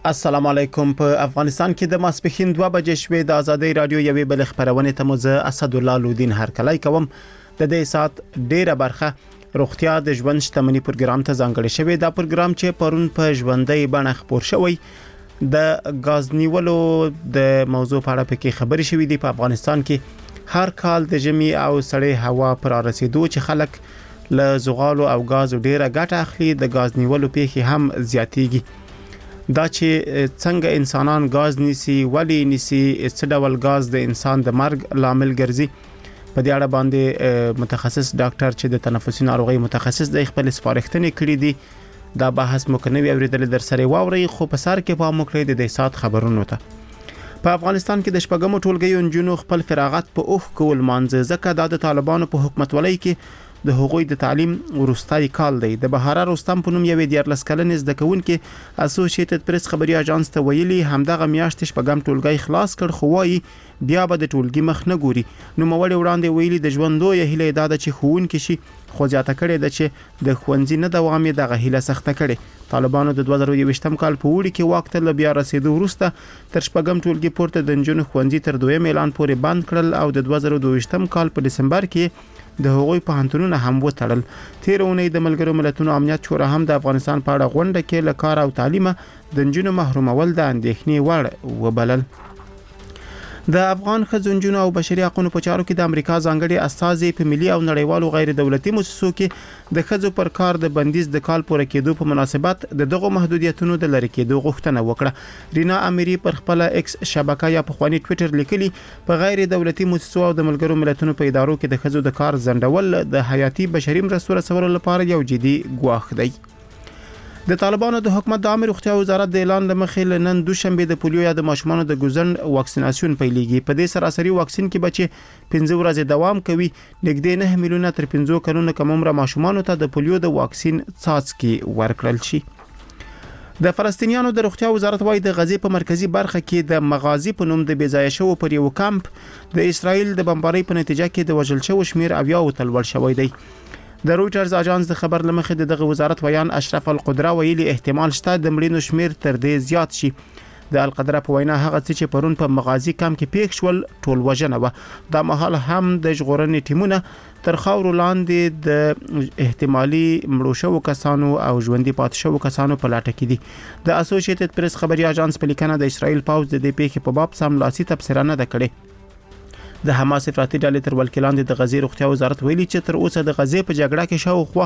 السلام علیکم. په افغانستان کې د ماسپښین 2 بجې شوې د ازادي رادیو یوې بل خبرونه ته مزه اسد الله لودین هرکلی کوم. د دې سات ډیره برخه روغتیا د ژوند شتمنۍ پروګرام ته ځانګړی شوی. دا پروګرام چې پرون په ژوندۍ بڼه خبر شوی د غاز نیولو د موضوع په اړه پکې خبرې شوې دي. په افغانستان کې هر کال د ژمي او سړې هوا پر رسیدو چې خلک له زغالو او غاز ډیره ګټه اخلي، د غاز نیولو پیښې هم زیاتېږي. دا چې څنګه انسانان غاز نیسي، ولی نیسي، څه ډول غاز د انسان د مرګ لامل ګرځي، په دې اړه باندې متخصص ډاکټر چې د تنفسي ناروغي متخصص د خپل سپارښتنې کړې دي. دا بحث مکنوي اوریدل در سره واوري، خو په سر کې پام وکړئ د سات خبرونو ته. په افغانستان کې د شپږمو ټولګیو نجونو خپل فراغت په اوخ کول مانځي، ځکه دا د طالبانو په حکومتولۍ کې د هغوی د تعلیم ورستای کال دی. د بهاره رستم په نوم یو 14 کلنې زده کوونکې اسوسییټډ پریس خبري اژانس ته ویلي همدغه میاشت شپږم ټولګی خلاص کړ، خو وايي بیا به د ټولګي مخ نه ګوري. نو موړ وړاندې ویلي د ژوندو یې هله ادا د چې خوونکې شي، خو ځاته کړي د چې د خوندزي نه دوام یې دغه هله سخته کړي. طالبانو د 2021م کال په وړي کې وخت له بیا رسیدو وروسته تر شپږم ټولګي پورته د نجونو خوندزي تر 2 اعلان پورې بند کړل او د 2022م کال په دسمبر کې د هغوی پوهنتونونه هم وتړل. تیر اونۍ د ملګرو ملتونو امنیت شورا هم د افغانستان په اړه غونډه کې له کار او تعلیم د نجونو محرومول د اندېښنې وړ وبلل. د افغان ښځو او بشري حقوقو په چارو کې د امریکا ځانګړي استازي په ملي او نړیوالو غیر دولتي مؤسسو کې د ښځو پر کار د بندیز د کال پوره کېدو په مناسبت د دغه محدودیتونو د لری کېدو غوښتنه وکړه. رینا اميري پر خپل ایکس شبکه یا په خواني ټوئیټر لیکلي په غیر دولتي مؤسسو او د ملګرو ملتونو په ادارو کې د ښځو د کار ځنډول د حیاتي بشري مرستو رسولو لپاره یو جدي ګواښ دی. د طالبانو د حکومت د عامه روغتیا وزارت د اعلان لمخې نن دوشنبه د پولیو یا د ماشومانو د ګوزن واکسیناسیون پیلېږي. په دې سراسري واکسین کې بچي 15 ورځې دوام کوي. نږدې 9 میلیونه تر 15 کلونو کم عمر ماشومانو ته د پولیو د واکسین څاڅکي ورکړل شي. د فلسطینیانو د روغتیا وزارت وايي د غزې په مرکزی برخه کې د مغازي په نوم د بیځای شو پر یو کمپ د اسرایل د بمبارۍ په نتیجه کې د وژل شو شمیر او یو تلول شوی دی. د رويټرز اژانس د خبر لمخې دغه وزارت ویان اشرف القدره ویلي احتمال شته د مړینو شمیر تر دې زیات شي. د القدره په وینا هغه څه چې پرون په مغازي کم کې پیښ شول ټول وژنه و. دا مهال هم د ژغورنې ټیمونه تر خاور لاندې د احتمالي مړو شو کسانو او ژوندۍ پاتې شو کسانو په لټه کې دي. د اسوسییټډ پریس خبري اژانس په لیکنه د اسرایل پاوز د دې پیښې په باب سملاسي تبصره نه کړې. د حماس افراطي ډلې تر ولکې لاندې د غزې روغتیا وزارت ویلي چې تر اوسه د غزې په جګړه کې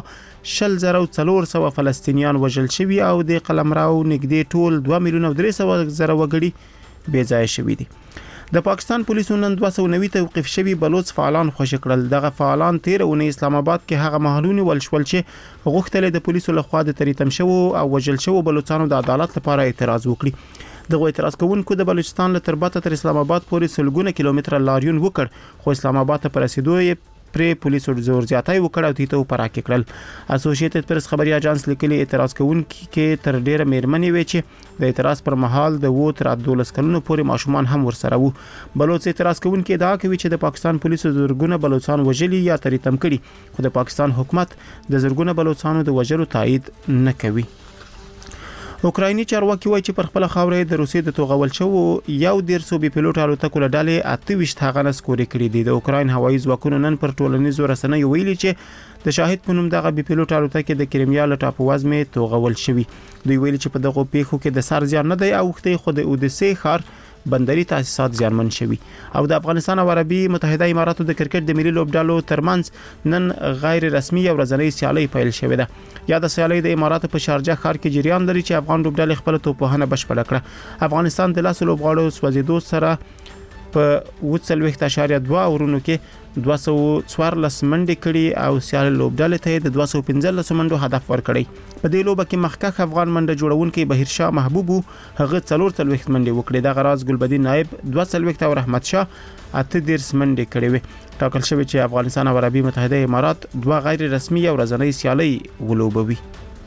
شاوخوا 400 فلسطینیان وژل شوي او د قلمرو نږدې ټول 2 میلیونه 300,000 وګړي بې ځای شوي دي. د پاکستان پولیسو نن 290 توقیف شوي بلوچ فعالان خوشی کړل. دغه فعالان تیر اونۍ اسلام آباد کې هغه محلونه ولشول چې غوښتل د پولیسو لخوا د تریتم شو او وژل شو بلوچستانو د عدالت لپاره اعتراض وکړي. دغه اعتراض کوونکو د بلوچستان له تربته تر اسلام آباد پورې سلګونه کیلومتر لاریون وکړ، خو اسلام آباد ته پر رسیدو یې پر پولیسو زور زیاتای وکړ او تیته پراکې کړل. اسوسییټډ پریس خبري اژانس لیکلي اعتراض کوونکو کې تر ډیره میرمنې وی چې د اعتراض پر مهال د وو تر 12 کلونو پورې ماشومان هم ورسره وو. بلوچ اعتراض کوونکو ادعا کوي چې د پاکستان پولیسو زرګونه بلوچستان وژلي یا تریتم کړي، خو د پاکستان حکومت د زرګونه بلوچستانو د وژلو تایید نه کوي. اوکرایني چارواکي وایي چې پر خپل خاورې د روسیې د توغول شو یو 150 بي پيلوټ الوتکو له ډلې 28 هغه نسکوري کړی دي. د اوکراین هوایي ځواکونو نن پر ټولنیزو رسنیو ویلي چې د شاهد په نوم دغه بي پيلوټ الوتکې د کریمیا له ټاپووزمې توغول شوی. دوی ویلي چې په دغه پیښو کې د سر زیان نه دی اوخته خو د اودیسه ښار بندري تاسیسات زیانمن شوي. او د افغانستان او عربي متحده اماراتو د کرکټ د ملي لوبډالو ترمنځ نن غیر رسمي او ورځنۍ سیالي پیل شوې ده. یا د سیالي د اماراتو په شارجه ښار کې جریان لري چې افغان لوبډالې خپل توپوهنه بشپړه کړه. افغانستان د لاس لوبغاړو سوځیدو سره په 40.2 اورونو کې 214 منډې کړي او سیال لوبډالې ته د 215 منډو هدف ورکړي. په دې لوبه کې مخکښ افغان منډه جوړونکي بهیر شاه محبوب هغه 4 منډې وکړي. د غراز ګلبدین نائب 2 او رحمت شاه 8 منډې کړي وي. ټاکل شوی چې افغانستان او عربي متحده امارات 2 غیر رسمي او ورځنۍ سیالي ولوبوي.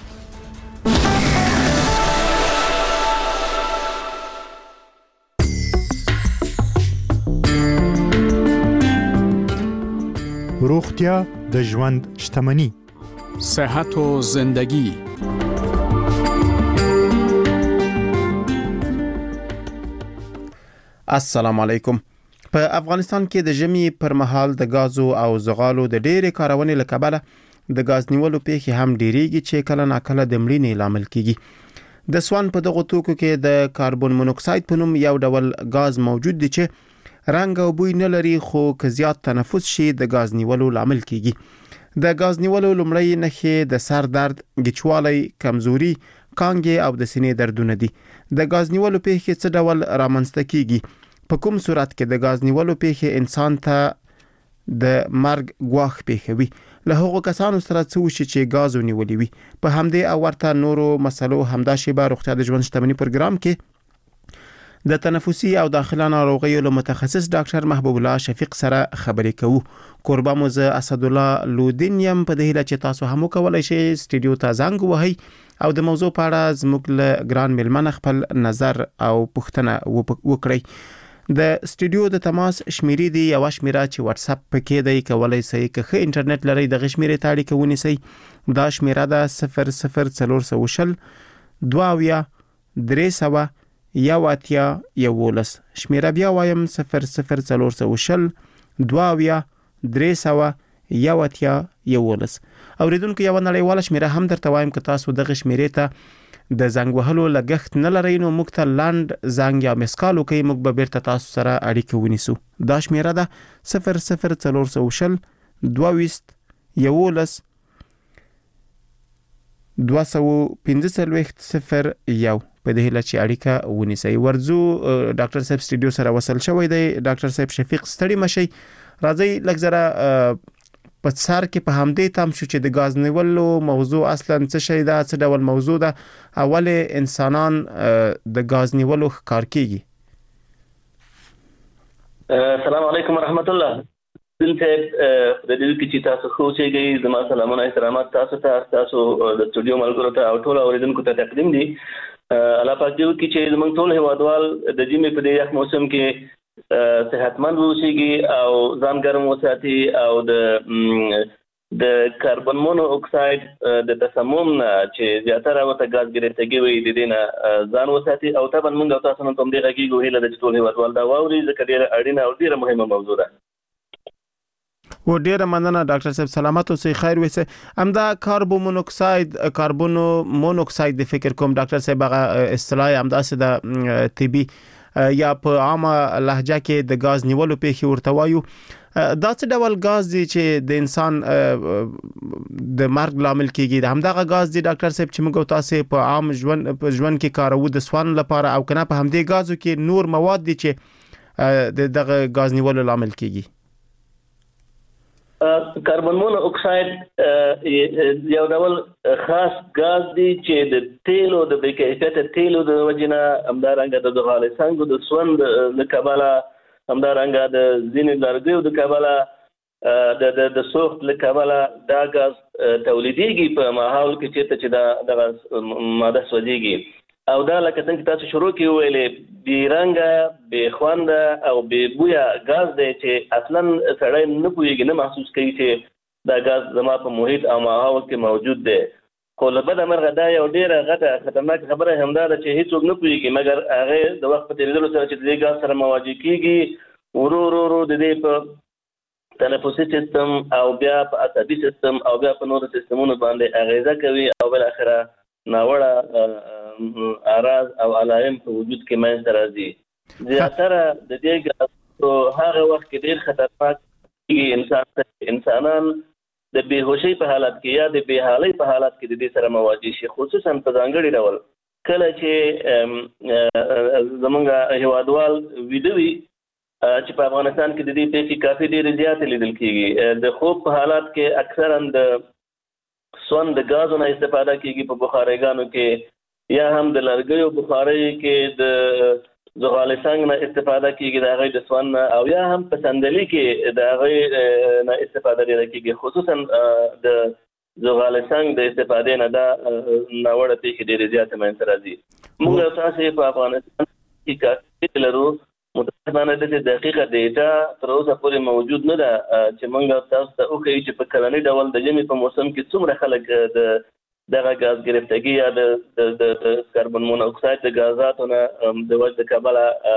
روغتیا د ژوند شتمني، صحت و زندگی. السلام علیکم. په افغانستان کې د ژمي پر مهال د غازو او زغالو د ډېرې کارونې له کبله د غاز نیولو پیښې هم ډېریږي چې کله ناکله د مړینې لامل کیږي. د سوان په دغه توکو کې د کاربن مونوکساید په نوم یو ډول غاز موجود دی چې رنګ او بوی نه لري، خو که زیات تنفس شي د غاز نیولو لامل کیږي. د غاز نیولو لومړی نښې د سر درد، گیچوالی، کمزوري، کانګې او د سینې دردونه دي. د غاز نیولو پیښې څه ډول رامنځته کیږي؟ په کوم صورت کې د غاز نیولو پیښې انسان ته د مرګ ګواښ پیښوي؟ له هغو کسانو سره څه وشي چې غاز ونیولي وي؟ په همدې او ورته نورو مسلو همدا شیبه روغتیا د ژوند شتمني پروګرام کې د تنفسي او داخله ناروغیو له متخصص ډاکټر محبوب الله شفیق سره خبرې کوو. کوربه مو زه اسد الله لودین یم، په دې هیله چې تاسو هم وکولای شئ سټډیو ته زنګ ووهئ او د موضوع په اړه زموږ له ګران مېلمانه خپل نظر او پوښتنه وکړئ. د سټډیو د تماس شمیرې دی یو شمیره چې واتس اپ پکې دی، کولای شئ که ښه انټرنیټ لرئ د غشمیرې ته اړیکه ونیسئ. دا شمیره ده 00420 2311. شمیره بیا وایم 00420 2311. اوریدونکو یو نړیواله شمیره هم درته وایم که تاسو دغه شمیرې ته د زنګ وهلو لګښت نه لرئ نو موږ ته لاند زنګ یا مسکال وکړئ، موږ به بیرته تاسو سره اړیکه ونیسو. دا شمیره ده 00420 22 215 په دې هیله چې اړیکه ونیسئ. ورځو ډاکټر صاحب سټډیو سره وصل شوی دی. ډاکټر صاحب شفیق ستړي مشئ، راځي لږ زره په سر کې په همدې تام شو چې د غاز نیولو موضوع اصلا څه شی ده، څه ډول موضوع ده، اول انسانان د غاز نیولو ښکار کیږي. السلام علیکم ورحمت الله. دلته د دې کې چې تاسو خو چې زما سلامونه احترامات تاسو ته، تاسو د سټډیو ملګرو ته او ټول اوریدونکو ته تقدیم دي. الله پاک دې وکړي چې زموږ ټول هیوادوال د ژمي په دې یخ موسم کې صحتمند اوسېږي او ځان ګرم وساتي او د کاربن مونو اکساید د تسمم نه چې زیاتره ورته غاز ګرفتګي وي د دې نه ځان وساتي. او طبعا موږ تاسو نن هم دې غږیږو هیله د ټول هیوادوال دا واوري ځکه ډېره اړینه او ډېره مهمه موضوع ده. و ډیره مننه ډاکټر صاحب، سلامت اوسئ، خیر وسه. همدا کاربن مونوکساید د فکر کوم ډاکټر صاحب هغه اصطلاح همدا سه د طبي یا په عامه لهجه کې د غاز نیولو پیښې ورته وایو. دا څه ډول غاز دی چې د انسان د مرګ لامل کیږي؟ همدغه غاز دی ډاکټر صاحب چې موږ تاسو په عام ژوند کې کارو د سوان لپاره، او کنه په همدې غازو کې نور مواد دي چې دغه غاز نیولو لامل کیږي؟ کاربن مونو اکساید یو ډول خاص غاز دی چې د تیلو د بې کیفیته تیلو د وجنه، همدارنګه د زغالې څنګه د سوند د کبله، همدارنګه د ځینې لرګیو د کبله، د سوخت له کبله دا غاز تولیدېږي په ماحول کې چې دغه ماده سوځېږي. او دا لکه څنګه تاسو شروع کې ویلې بې رنګه، بې خونده او بې بویه غاز دی چې اصلا سړی نه پوهېږي، نه محسوس کوي چې دا غاز زما په محیط او ماحول کې موجود دی. خو له بده مرغه دا یو ډېره غټه خطرناک خبره همدا ده چې هیڅوک نه پوهېږي، مګر هغې د وخت په تېرېدلو سره چې د دې غاز سره مواجه کېږي، ورو ورو د دې په تنفسي سیستم او بیا په عصبي سیستم او بیا په نورو سیستمونو باندې اغیزه کوي او بالاخره ناوړه اعراض او علائم په وجود کې منځته راځي. زیاتره د دې غاز هغه وخت کې ډېر خطرناک کېږي انسانان د بېهوشۍ په حالت کې یا د بېحالۍ په حالت کې د دې سره مواجه شي، خصوصا په ځانګړي ډول کله چې زمونږ هیوادوال ویده وي چې په افغانستان کې د دې پیښې کافي ډېرې زیاتې لیدل کېږي. د خوب په حالات کې اکثرا د سون د غازو نه استفاده کېږي په بخاریګانو کې، یا هم د لرګیو بخارۍ کې د زغالې څنګ نه استفاده کېږي د هغې د سون نه، او یا هم په صندلي کې د هغې نه استفاده ډېره کېږي، خصوصا د زغالې څنګ د استفادې نه دا ناوړه پیښې ډېرې زیاتې منځته راځي. موږ تاسې په افغانستان کې کافي لرو، متاسفانه داسې دقیقه ډیټا تر اوسه پورې موجود نه ده چې موږ تاسو ته وښیو چې په کلني ډول د ژمي په موسم کې څومره خلک دغه غاز ګرفتګي یا د کاربن مونوکساید د غازاتو نه د وجې د کبله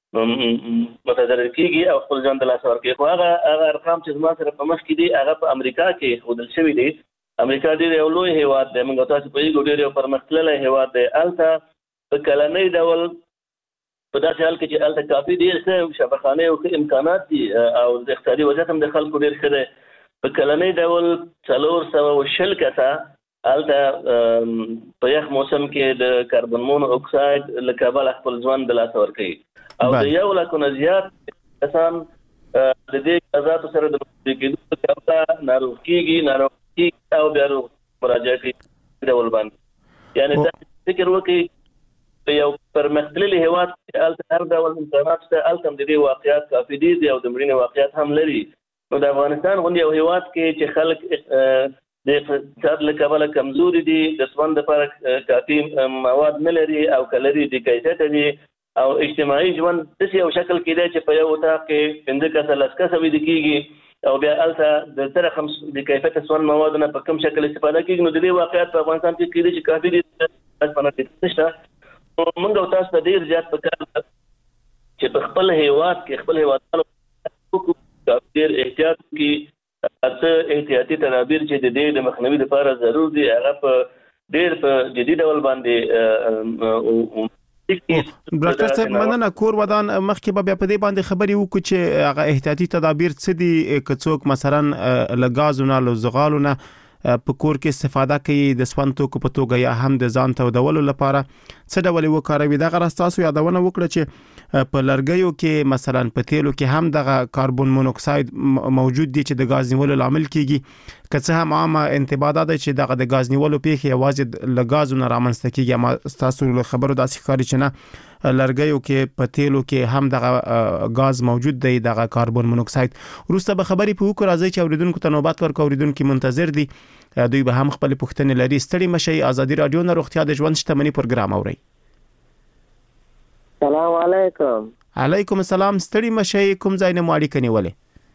متضرر کیږي او خپل ځان د لاس ورکوي. خو هغه ارقام چې زما سره په مخ کې دي هغه په امریکا کې ښودل شوي دي. امریکا ډېر یو لوی هیواد دی، موږ تاسو پوهېږو ډېر یو پرمختللی هیواد دی. هلته په کلنۍ ډول په داسې حال کې چې هلته کافي ډېر ښه شفاخانې او ښه امکانات دي او د اقتصادي وضعیت هم د خلکو ډېر ښه دی. په کلنۍ ډول 420 کسه هلته په یخ موسم کې د کاربن مون اکساید له کبله خپل ژوند د لاسه ورکوي او د 1 لک نه زیات کسان د دې غذاتو سره د مخ کېدو کبله ناروغ کېږي او بیا مراجعه کوي ډول باندې. یعنې دا فکر وکړئ یو پرمختللی هیواد چې هلته هر ډول امکانات شته، هلته هم د دې واقعیات کافي ډېر دي او د مړینې واقعیات هم لري. نو د افغانستان غوندې یو هیواد کې چې خلک د اقتصاد له کبله کمزوري دي، د ژوند لپاره کافي مواد نه لري او که لري د کیفیته دي او اجتماعي ژوند داسې یو شکل کې دی چې په یو اتاق کې 15 کسه 10 کسه ویده کېږي او بیا هلته د تر د کیفیته ژوند موادو نه په کوم شکل استفاده کېږي. نو د دې واقعیت په افغانستان کې کېدای چې کافي دي نشته. موږ او تاسو ته ډېر زیات پکار ده چې په خپل هیواد کې خپل هیوادوالو ډېر احتیاط وکړي. څه احتیاطي تدابیر چې د دې د مخنیوي لپاره ضرور دي هغه په ډېر په جدي ډول باندې. ډاکټر صاحب مننه. کور ودان مخکې به بیا په دې باندې خبرې وکړو چې هغه احتیاطي تدابیر څه دي که څوک مثلا له ګازو نه له زغالو نه په کور کې استفاده کوي د سون توکو په توګه یا هم د ځان تودولو لپاره څه ډول وکاروي. دغه راستاسو یادونه وکړه چې په لرګیو کې مثلا په تیلو کې هم دغه کاربن مونوکساید موجود دي چې د غاز نیولو لامل کیږي. که څه هم عامه انتباه ده چې دغه د غاز نیولو پیښې یوازې له غازو نه رامنځته کیږي، اما تاسو له خبرو داسې ښکاري چې نه لرګیو کې په تیلو کې هم دغه غاز موجود دی، دغه کاربن مونوکساید. وروسته به خبرې په وکړو. راځي چې اوریدونکو ته نوبت ورکړو. اوریدونکو منتظر دي، دوی به هم خپل پوښتنې لري. ستړي مشي. ازادي رادیو نه روغتیا د ژوند شتمني پروګرام اوري. سلام علیکم. علیکم السلام. ستړي مشي. کوم ځای نه مو اړیکه نیولې؟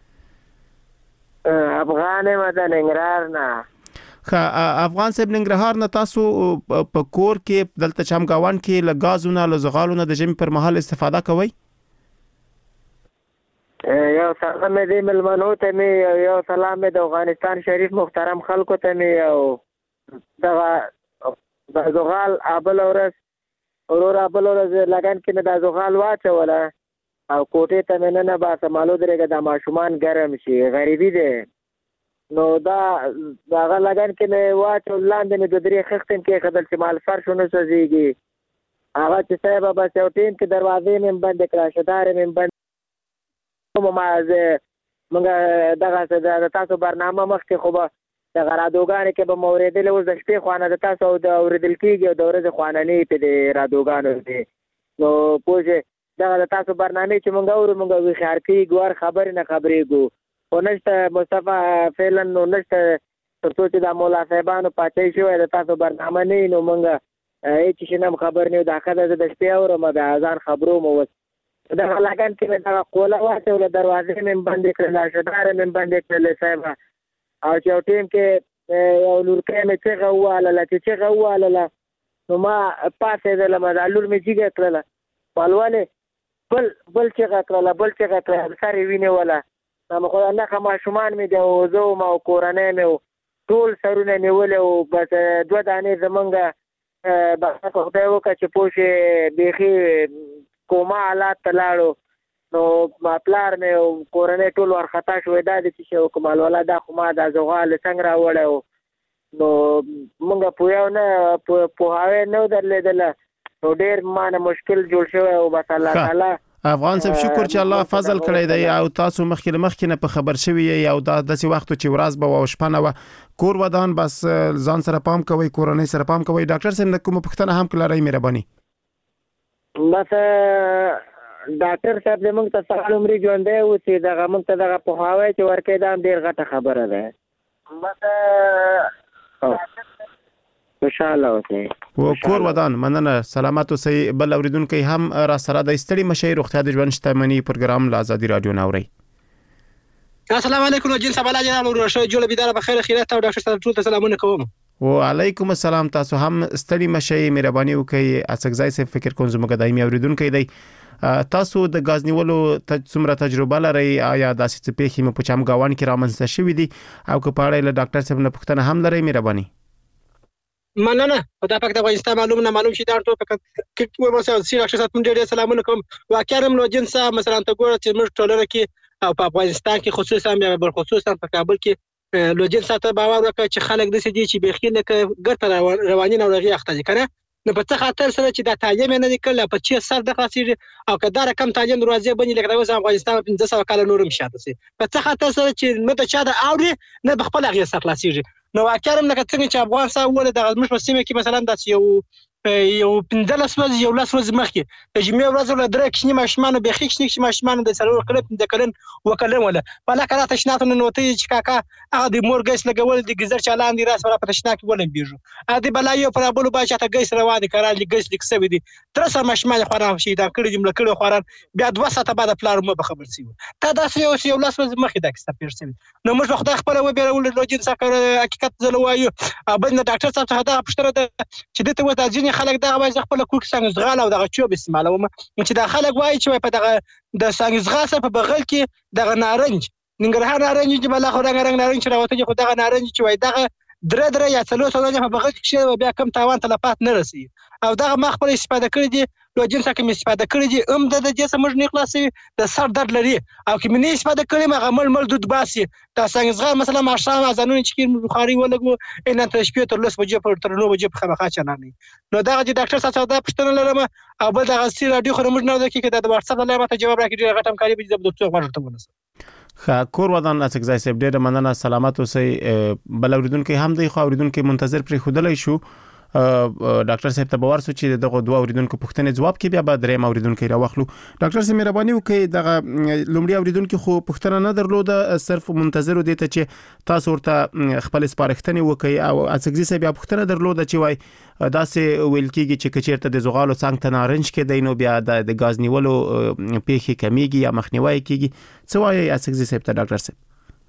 افغان مدن ننګرهار نه. افغان صاحب ننګرهار نه تاسو په کور کې دلته چمګاوان کې له غازو نه له زغالو نه د ژمي پر مهال استفاده کوئ؟ یو سلام دې ملمنو ته مې یو سلام د افغانستان شریف محترم خلکو ته مې او دغه زغال ابل ورځ لګن کې مې د زغال واچوله او کوټې ته مې نه باسه مالو درېږه د ماشومان ګرم شي غریبي دی. نو دا هغه لګن کې مې واچول لاندې مې 2-3 خښتې مې کېښودل چې مال فرش ونه سوځېږي. هغه چې صاحبه بس یو ټیم کې دروازې مې بندې کړه، شدارې مې بند موږ دغه د تاسو برنامه مخکې خو به دغه رادیوګانې کې به مو اورېدلې. اوس د شپې خوانه د تاسو د اورېدل کېږي او د ورځې خواننې په د رادیوګانو دي. نو پوه شئ دغه د تاسو برنامې چې موږ اورو موږ ویښار کېږو، هر خبرې نه خبرېږو. خو نشته مصطفی فعلا نو نشته تر څو چې د مولا صاحبانو پاچاهي شوی د تاسو برنامه نه وي نو موږ هېڅ شي نه هم خبر نه یو. دا ښه ده زه د شپې اورم د اذان خبرو مو اوس دغه لګن کې مې دغه قوله واچوله، دروازې مې بندې کړله، شدارې مې بندې کړلې صاحبه. او چې یو ټیم کې یو لورکی مې چغه ووهلله چې چغه ووهلله نو ما پاڅېدلم، دا لور مې جګه کړله. ولې بل چغه کړله سر یې ونیوله. خو نښه ماشومان مې دي او زه وم او کورنۍ مې ټول سرونه نیولې او بس 2 دانې زمونږ بخته خدای وکړه چې پوه شې بیخي کوما حالات ته لاړو. نو پلار مې او کورنۍ ټول ورخطا شوې دا دې چې شی وکړم الولا دا خو ما دا زغال څنګه راوړی و. نو مونږ پوهاوی نه و درلېدله نو ډېر مانه مشکل جوړ شوی او بس الله تعالی افغان صاحب شکر چې الله فضل کړی دی او تاسو مخکې نه په خبر شوي یې او دا داسې وخت چې ورځ به او شپه نه وه کور ودان بس ځان سره پام کوئ کورنۍ سره پام کوئ. ډاکټر صاحب کومه پوښتنه هم کړئ مهرباني. بس ډاکټر صاحب دې موږ ته سهار عمري ژوندی اوسي دغه موږ ته دغه پوهاوی چې ورکوي دا هم ډېر غټه خبره ده. بس خوشاله اوسئ. کور ودان مننه سلامت اوسئ. بل اوریدونکي هم را سره د ستړي مشي روغتیا د ژوند شتمني پروګرام له ازادي رادیو نه اوري. السلام علیکم جل سبا جناب ورشه جوړ بيدار بخیر خیرات او ډاکټر صاحب ټول سلامونه کوم. وعلیکم السلام. تاسو هم ستړي مشي مهرباني وکړئ. اسکزای سه فکر کوم زموږ دایمي اوریدونکي دی تاسو د غاز نیولو څومره تجربه لرئ آیا داسې څه پیښې مو په چمګاوان کې رامنځته شوې دي او که په اړه له ډاکټر صاحب نه پوښتنه هم لرئ مهرباني مننه خدای پاک د افغانستان معلوم شي دا ټول په کې مثلا سي ډاکټر صاحب ډېر سلامونه کوم واقعا نو جنس مثلا ته ګوره چې موږ ټولنه کې او په افغانستان کې خصوصا بیا خصوصا په کابل کې لوجن ساته باور وکړي چې خلک د سې چې بخیل کې ګټه رواني نو رغي اخته کنه نو په څه خاطر سره چې د تعلیم نه لیکل په چې سر د خاصي او کدا رقم تعلیم دروازه بنې لکه د افغانستان 1500 کال نورم شاته سي په څه خاطر سره چې نه ته چا د اوري نه بخپل هغه سر خلاصيږي نو واقعا هم لکه څنګه چې افغان سره ول د غزمش په سیمه کې مثلا د یو 15 ورځې یو لاس ورځې مخکې د جمعې ورځ ول درې کښنی ماشمان به خښنی چې ماشمان د سرور کلب د کلن وکړل ولا په لکه راته شناته نو ته چې کاکا هغه د مور ګیس لګول د گزر چالان دی راس په تشنا کې ولم بیجو ا دې بلایو پر ابلو با چې ته ګیس روان کړه لګیس لیکسوي دي تر سره ماشمان خوران شي دا کړي جمله کړي خوران بیا 2 ساعته بعد پلار مو به خبر سي تا داسې یو لاس ورځې مخکې دا کیسه پیر سي نو موږ خدای خپل و بیرول لوجین سکر حقیقت زلوایو ابل ډاکټر صاحب ته دا پښتنه چې دته و د ځینې خلک دا وایي خپل کوک څنګه زغال او دغه چوب استعمالوم چې دا خلک وایي چې په دغه د څنګه زغال په بغل کې دغه نارنج ننګرهار نارنج چې بل خو رنگ نارنج راوته خو دغه نارنج چې وایي دغه درې یا څلور سنه په بغل کې بیا کم تاوان تلفات نه رسي او دغه ما خپل استفاده کړی دي لو جنس کې استفاده کړی دي د دې سمج نه خلاصي د سر درد لري او کې منی استفاده کړی ما مل دود باسي دا څنګه زغال مثلا ما شام ازانون چې بخاري ولګو ان ته شپې تر 10 بجې پر تر 9 بجې په خمخا چلاني نو دا چې ډاکټر صاحب دا پښتنه لرم او بل دا غسی رادیو خو موږ نه د کې د واتس اپ له ماته جواب راکړي ډېر غټم کاری به د څو ورته ونس کور ودان اسکزای صاحب ډېر مننه سلامات اوسئ بل اوریدونکو هم دی خو اوریدونکو منتظر پر خودلای شو ډاکټر صاحب ته باور سو چې دغه دوه اوریدونکو پوښتنې جواب کې بیا به درې اوریدونکو راوخلو ډاکټر صاحب مهرباني وکړئ دغه لومړی اوریدونکو خو پوښتنه نه درلوده صرف منتظر دي ته چې تاسو ورته خپل سپارښتنې وکړي او اسکزي صاحب بیا پوښتنه درلوده چې وای داسې ویل کېږي چې کچېرته د زغالو څنګه ته نارنج کې دینو بیا د غاز نیولو پیښې کمیږي یا مخنیوي کیږي څه وایي اسکزي صاحب ته ډاکټر صاحب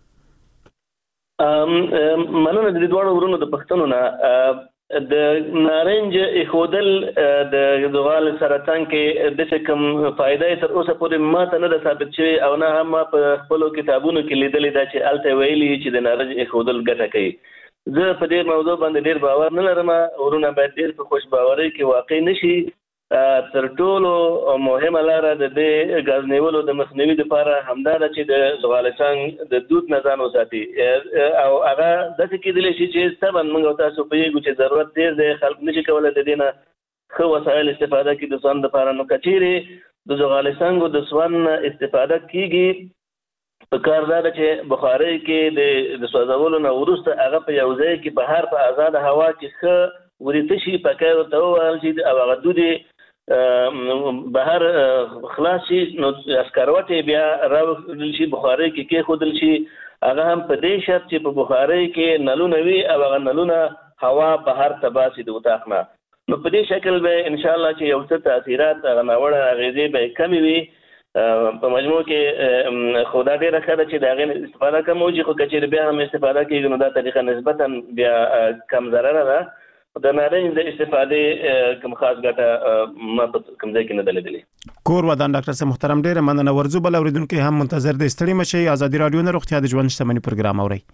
مننه د دوه ورونو د پښتنو نه د نارنج اخودل د زغال سرطان کې د کوم فائدې تر اوسه پورې ماته نه ثابت شوی او نه هم په خپل کتابونو کې لیدلې دا چې الته ویلي چې د نارنج اخودل ګټه کوي زه په دې موضوع باندې ډیر باور نه لرم ورونه باید ډیر په خوش باورۍ کې واقع نشي تر ټولو مهمه لاره د دې غاز نیولو د مخنیوي لپاره همدا ده چې د زغالچان د دود نه ځان وساتي او هغه د څه کېدلی شي چې طبعا موږ تاسو په یو چې ضرورت ډیر دی خلک نشي کولای د دې نه خو وسایل استفاده کوي د ځان لپاره نو کچيري د زغالچان د سوان استفاده کیږي په کار دا چې بخاري کې د سوځولو نه ورسته هغه په یو ځای کې بهر په آزاد هوا کې ښه ورته شي پکې ورته وایي چې او هغه دودي بهر خلاصي نو اسکروټي بیا راوړل شي بخاري کې خودل شي هغه هم په دې شرط چې په بخاري کې نلونه وي او هغه نلونه هوا بهر تباسي د وتاخنه نو په دې شکل به ان شاء الله چې یو څه تاثیرات غناوړه غیزي به کمی وي په مجموع کې خدا دې راکړه چې دا غي استفاده کوم چې خو کچېر بیا هم استفاده کوي نو دا طریقه نسبتا بیا کم ضرر ده د نارنج د استفادې کوم خاص ګټه ما په کوم ځای کې نه دلېدلې کور ودان ډاکټر صاحب محترم ډېر مننه ورزو بل اوریدونکو هم منتظر دي ستړي مشي ازادي رادیو نه روغتیا د ژوند شتمنۍ پروګرام اوري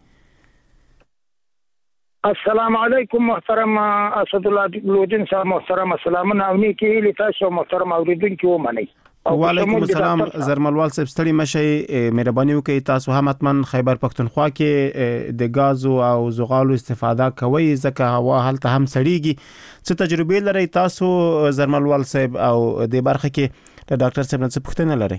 السلام علیکم محترم اسد الله لودین صاحب محترم سلامونه او نیکی لتاسو محترم اوریدونکو ومنئ وعلیکم السلام زرملوال صاحب ستړي مشي مهرباني وکړئ تاسو هم حتما خیبر پختونخوا کې د غاز او زغالو استفاده کوئ ځکه هوا هلته هم سړیږي څه تجربه لرئ تاسو زرملوال صاحب او د برخه کې د ډاکټر صاحب نه څه پوښتنه لرئ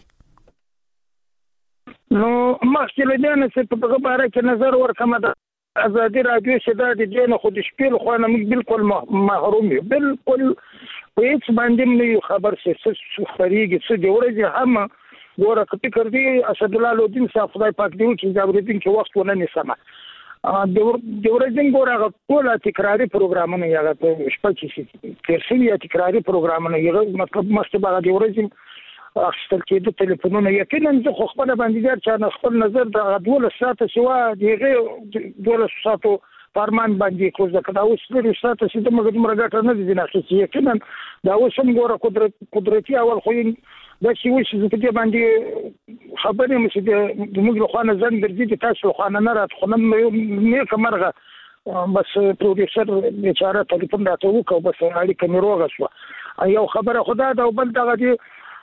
نو مخکې له دې نه څه په هغه باره کې نظر ورکړم د ازادي رادیو شدا د دې نه خود شپې خو نه موږ بالکل محروم یو بالکل په هیڅ باندې نه خبر څه خبرېږي څه د ورځې هم ګوره کته کړی اسد الله لودین صاحب خدای پاک دې چې دا ورځین کې وخت ونه نسمه د ورځین ګوره ټول تکراری پروګرامونه یغه په شپه کې ترسي تکراری پروګرامونه یغه مطلب مستبه د ورځین اخستل کې د ټلیفونونو یقینا زه خو خپل باندې چې خپل نظر د 12 ساعت سوا دیغه 12 ساعت فرمان باندې کوز کړه اوس لري ساته چې موږ د مرګټ نه دي نه چې یقینا دا اوس هم ګوره قدرتي اول خو دا چې وش چې په دې باندې خبرې مې چې موږ له خوانه زنګ درځي چې تاسو خوانه نه رات خو نه کومرغه بس پروډوسر بیچاره ټلیفون راته وکړ بس اړیکه مې روغه شو یو خبره خدا دا بل دغه دی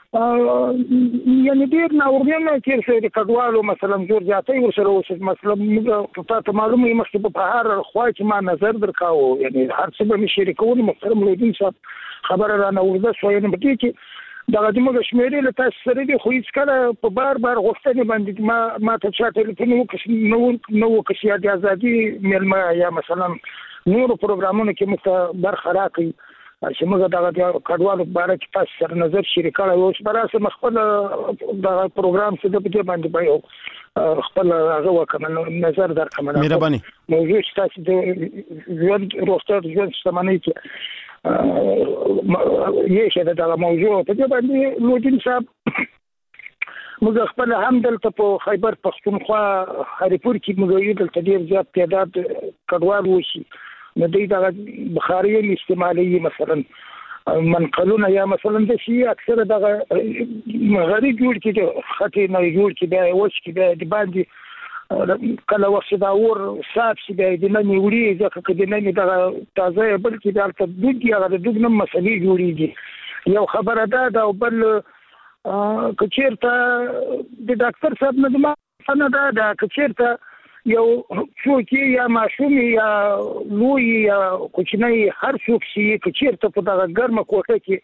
یعنی ډیر نه ورنه چې څه کډوالو مثلا جوړ ځاتې ورسره اوس مثلا موږ ته معلومه یم چې په هر خوا چې ما نظر درکاو یعنی هر څه به مې شریکونه محترم لودین صاحب خبره را نه ورده شو یعنی په دې کې دا د موږ شمیرې له تاسو سره دی خو هیڅ کله په بار غوښتنې باندې ما ته چا ټلیفون وکړ نو کسي د ازادي ملما یا مثلا نور پروګرامونه کې مخ برخه راکړي چې موږ دا کډوالو باره کې تاسو سره نظر شریکاله اوس براسه مخبل دا پروګرام څه د په باندې به خپل هغه وکړم نظر درکمه مهرباني موضوع تاسو د ژوند روغتیا ژوند شتمنۍ یې شه دا موضوع په دې باندې لودین صاحب موږ خپل هم دلته په خیبر پختونخوا هریپور کې موږ یو دلته ډیر زیات تعداد کډوال وشي نو د بخاري استعمالي مثلا منقلونه یا مثلا د شي اکثره د غری جوړ کې خټې نه جوړ کې د وښ کې د باندې کله وخت دا ور صاحب چې د نن وړي ځکه د نن دا تازه بلکې د الته دوی هغه د دوی نم مسلې جوړيږي یو خبره ده بل کچیرته د ډاکټر صاحب نه ما دا کچیرته یو څوک یا معصوم یا لوی یا کوچنی هر څوک چې کچیرته په دغه ګرمه کوټه کې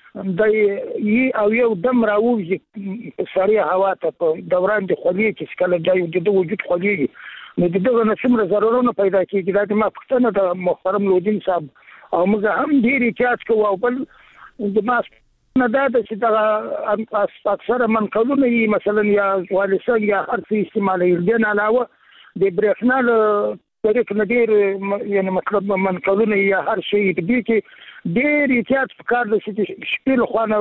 د یو دم راوځي ساري هوا ته په دوران د خولي کې کله د وجود خولي نو دغه نسمره ضرورونه پیدا کیږي دا ما پښتنه د محترم لودین صاحب او موږ هم ډیر احتیاط کوو او بل د ما نه دا چې دا اکثر منقلونه مثلا یا والسان یا هر څه استعمالي دي نه علاوه د برېښنا له طریق نه ډیر یعنی مطلب منقلونه یا هر شی دې کې ډیر احتیاط وکړ چې شپې له خوانه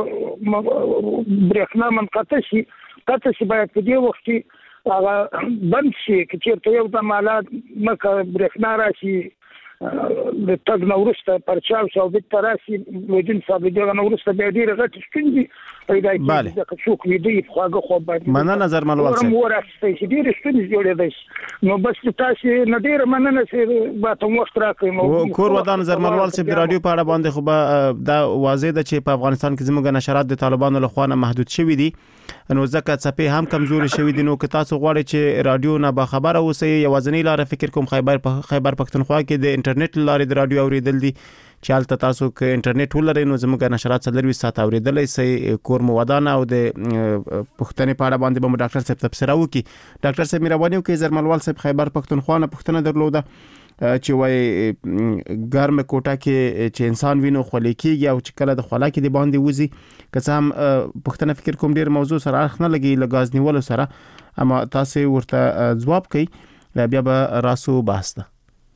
برېښنا منقطع شي باید په دې وخت کې هغه بند شي چې یو د مالات مکه برېښنا راشي د تګ نورسته پرچاو شو د تراسي لودین صاحب دغه نورسته به ډیر غټ ستونزې پیدا کیږي چې څوک دې خواږه خو باندې مننه نظر ملوال صاحب ورسته چې ډیر ستونزې جوړېدای نو بس تاسو نه ډیر مننه چې با ته وخت راکړم کور ودان نظر ملوال صاحب د رادیو په اړه باندې خو دا واضح ده چې په افغانستان کې زموږ نشرات د طالبانو له خوا نه محدود شوي دي نو ځکه څپې هم کمزوري شوي دي نو که تاسو غواړئ چې رادیو نه باخبره اوسئ یوازینی لار فکر کوم خیبر پختونخوا کې د انټرنیټ لارې د رادیو اوریدل دي چې حالت تاسو کې انټرنیټ ولرئ نو زموږ نشرات 24 ساعت اوریدلای شئ کور مو ودانه او د پښتنې په اړه باندې به ډاکټر صاحب تبصره وکړي ډاکټر صاحب مهرباني وکړئ زرملوال صاحب خیبر پختونخوا نه پښتنه درلوده چې وای ګرم کوټه کې چې انسان وینو خولې کېږي او چې کله د خولا کې د باندې وځي که څه هم پښتنه فکر کوم ډیر موضوع سره اړخ نه لګي لګاز نیولو سره اما تاسو ورته ځواب کوي بیا به راسو بحث ده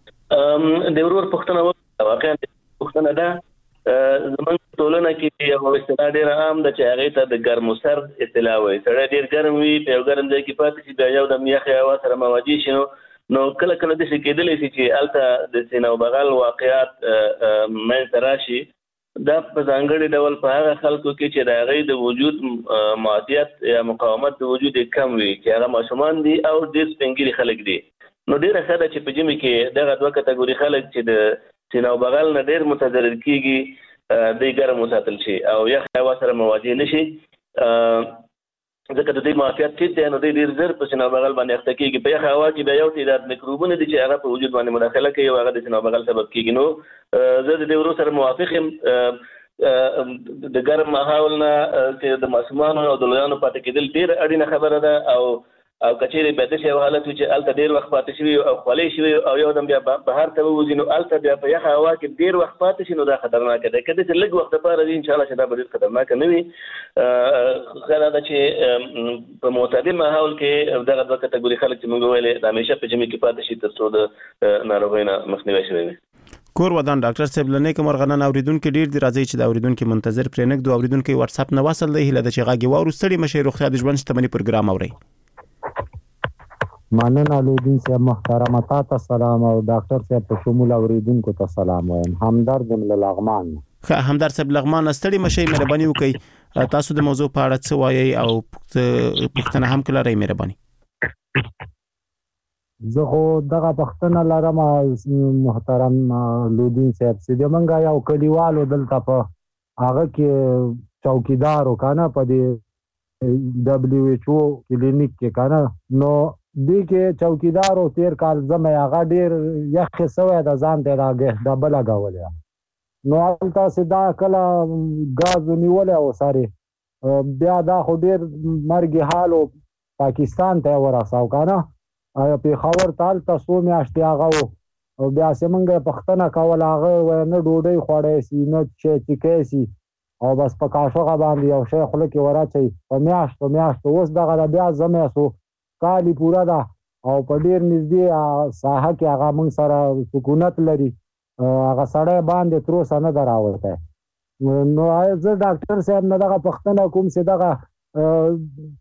د ورور پښتنه واقعا پښتنه ده زمونږ ټولنه کې یو اصطلاح ډېره عام ده چې هغې ته د ګرم و سرد اصطلاح وایي سړی ډېر ګرم وي په یو ګرم ځای کې پاتې شي بیا یو دم یخې هوا سره مواجه شي نو کله داسې کېدلی شي چې هلته د سینه و بغل واقعات منځته راشي دا په ځانګړي ډول په هغه خلکو کې چې د هغې د وجود معافیت یا مقاومت د وجود کم وي چې هغه ماشومان دي او ډېر سپینګیري خلک دي نو ډېره ښه ده چې په ژمي کې دغه دوه کټګوري خلک چې د سینه و بغل نه ډېر متضرر کېږي دوی ګرم وساتل شي او یخ هوا سره مواجه نه شي ځکه د دې معافیت ټیټ دی نو دوی ډېر زر په سینه و بغل باندې اخته کېږي په یخ هوا کې بیا یو تعداد میکروبونه دي چې هغه په وجود باندې مداخله کوي او هغه د سینه و بغل سبب کېږي نو زه د دې ورو سره موافق یم د ګرم ماحول نه چې د ماشومانو او د لویانو پاتې کېدل ډېر اړینه خبره ده او کچېرې بیا داسې یو حالت وي چې هلته ډېر وخت پاتې شوي او خولې شوي او یو دم بیا بهر ته ووځي نو هلته بیا په یخه هوا کې ډېر وخت پاتې شي نو دا خطرناکه ده که داسې لږ وخت دپاره وي انشاءالله چې دا به ډېر خطرناکه نه وي ښه دا ده چې په معتدل ماحول کې دغه دوه کټګوري خلک چې موږ ویلې د همیشه په ژمي کې پاتې شي تر څو د ناروغیو نه مخنیوی شوی وي کور ودان ډاکټر صاحب لنیک مرغنن اوریدونکو ډیر دی راځي چې د اوریدونکو منتظر پرې نګ دوه اوریدونکو واتس اپ نه وصل دی هله د چې غاګي وورو ستړي مشه روغتیا د ژوند شتمنۍ پروګرام اوري مننه لودین صاحب محترمه، تاسو سلام او ډاکټر صاحب په شمول اوریدونکو ته سلام وایم. همدرد له لغمان. همدرد صاحب لغمان ستړي مشي مهرباني وکړئ تاسو د موضوع په اړه څه وایي او پوښتنه هم کولای مهرباني. زه خو دغه پښتنه لرم محترم لودین صاحب چې موږ یو کلیوالو دلته په هغه کې چوکیدار وکنه په دې WHO کلینیک کې کنه نو دې کې چوکیدار او تیر کال زمه هغه ډیر یخ سوې د ځان ته راګه ډبل لگاولې نو البته سدا کله غاز نیول او ساري بیا دا خو ډیر مرګ حالو پاکستان ته ورساو کنه په خبر تال تاسو میاشتي هغه او بیا سیمنګ پښتنه کول هغه نه ډوډۍ خوړې سي نه چې کېسي او بس په کاشوغه باندې یو شی خلک وراچي په میاشت اوس دغه بیا زمه سو کالی پورا دا او په ډیر نږدې ساحه کې هغه موږ سره سکونت لري هغه سړی باندې تر اوسه نه دراوته نو زه ډاکټر صاحب نه دغه پښتنه کوم چې دغه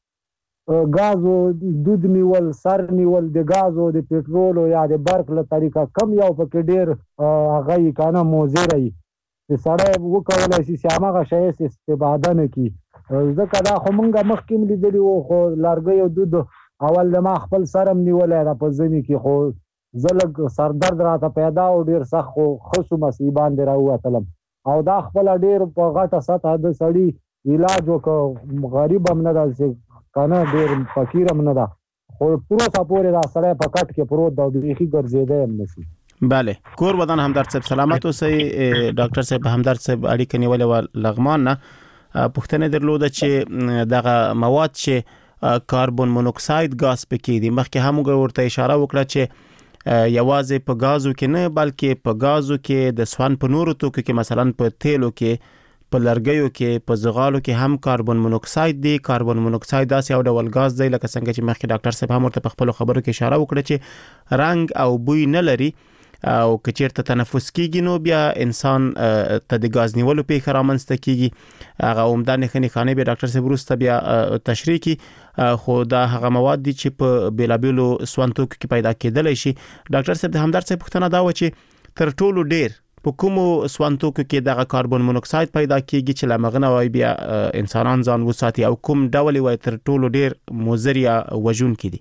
غازو دود نیول سر نیول د غازو د پټرول یا د برق له طریقه کم یو پکې ډیر هغه کنه موزري چې سړی وکولای شي چې هغه شی استفاده نه کی ځکه دا خو مونږه مخکې لیدلی وو خو لارګي او دود اول ما خپل سرم نیولای را په ځنی کې خو زلګ سردرد راته پیدا او ډیر سخت خو خصو مصیبان دی راوتلم او دا خپل ډیر په غټه سطح د سړی علاج وکړ غریب هم نه داسې کنه ډیر فقیر هم نه ده خو پروسه پورې دا سړی په کټ کې پروت دا بيخي ګرځیدای هم نشي. بله کور ودان همدرد صاحب سلامت اوسئ. ډاکټر صاحب همدرد صاحب اړیکه نیولې و لغمان نه پوښتنه درلوده چې دغه مواد چې کاربن مونوکساید غاز پکې دي مخکې هم ورته اشاره وکړه چې یوازې په غازو کې نه بلکې په غازو کې د سوان په نورو توکو کې مثلا په تیلو کې په لرګیو کې په زغالو کې هم کاربن مونوکساید دی. کاربن مونوکساید داسې یو ډول غاز دی لکه څنګه چې مخکې ډاکټر صاحب هم ورته په خپل خبرو کې اشاره وکړه چې رنگ او بوی نه لري او کچیرته تنفس کیږي نو بیا انسان ته د غاز نیولو په خرامنسته کیږي هغه عمدان خانه به ډاکټر صاحب وروسته بیا تشریح کی خو دا هغه مواد دي چې په بیلابیلو سوانتوکو کې پیدا کېدل شي. ډاکټر صاحب د همدرد صاحب پوښتنه دا و چې تر ټولو ډیر په کومو سوانتوکو کې دغه کاربن مونوکساید پیدا کیږي چې لمغنه وای بیا انسانان ځان وساتي او کوم ډول وای تر ټولو ډیر مضر یا وژون کیدي؟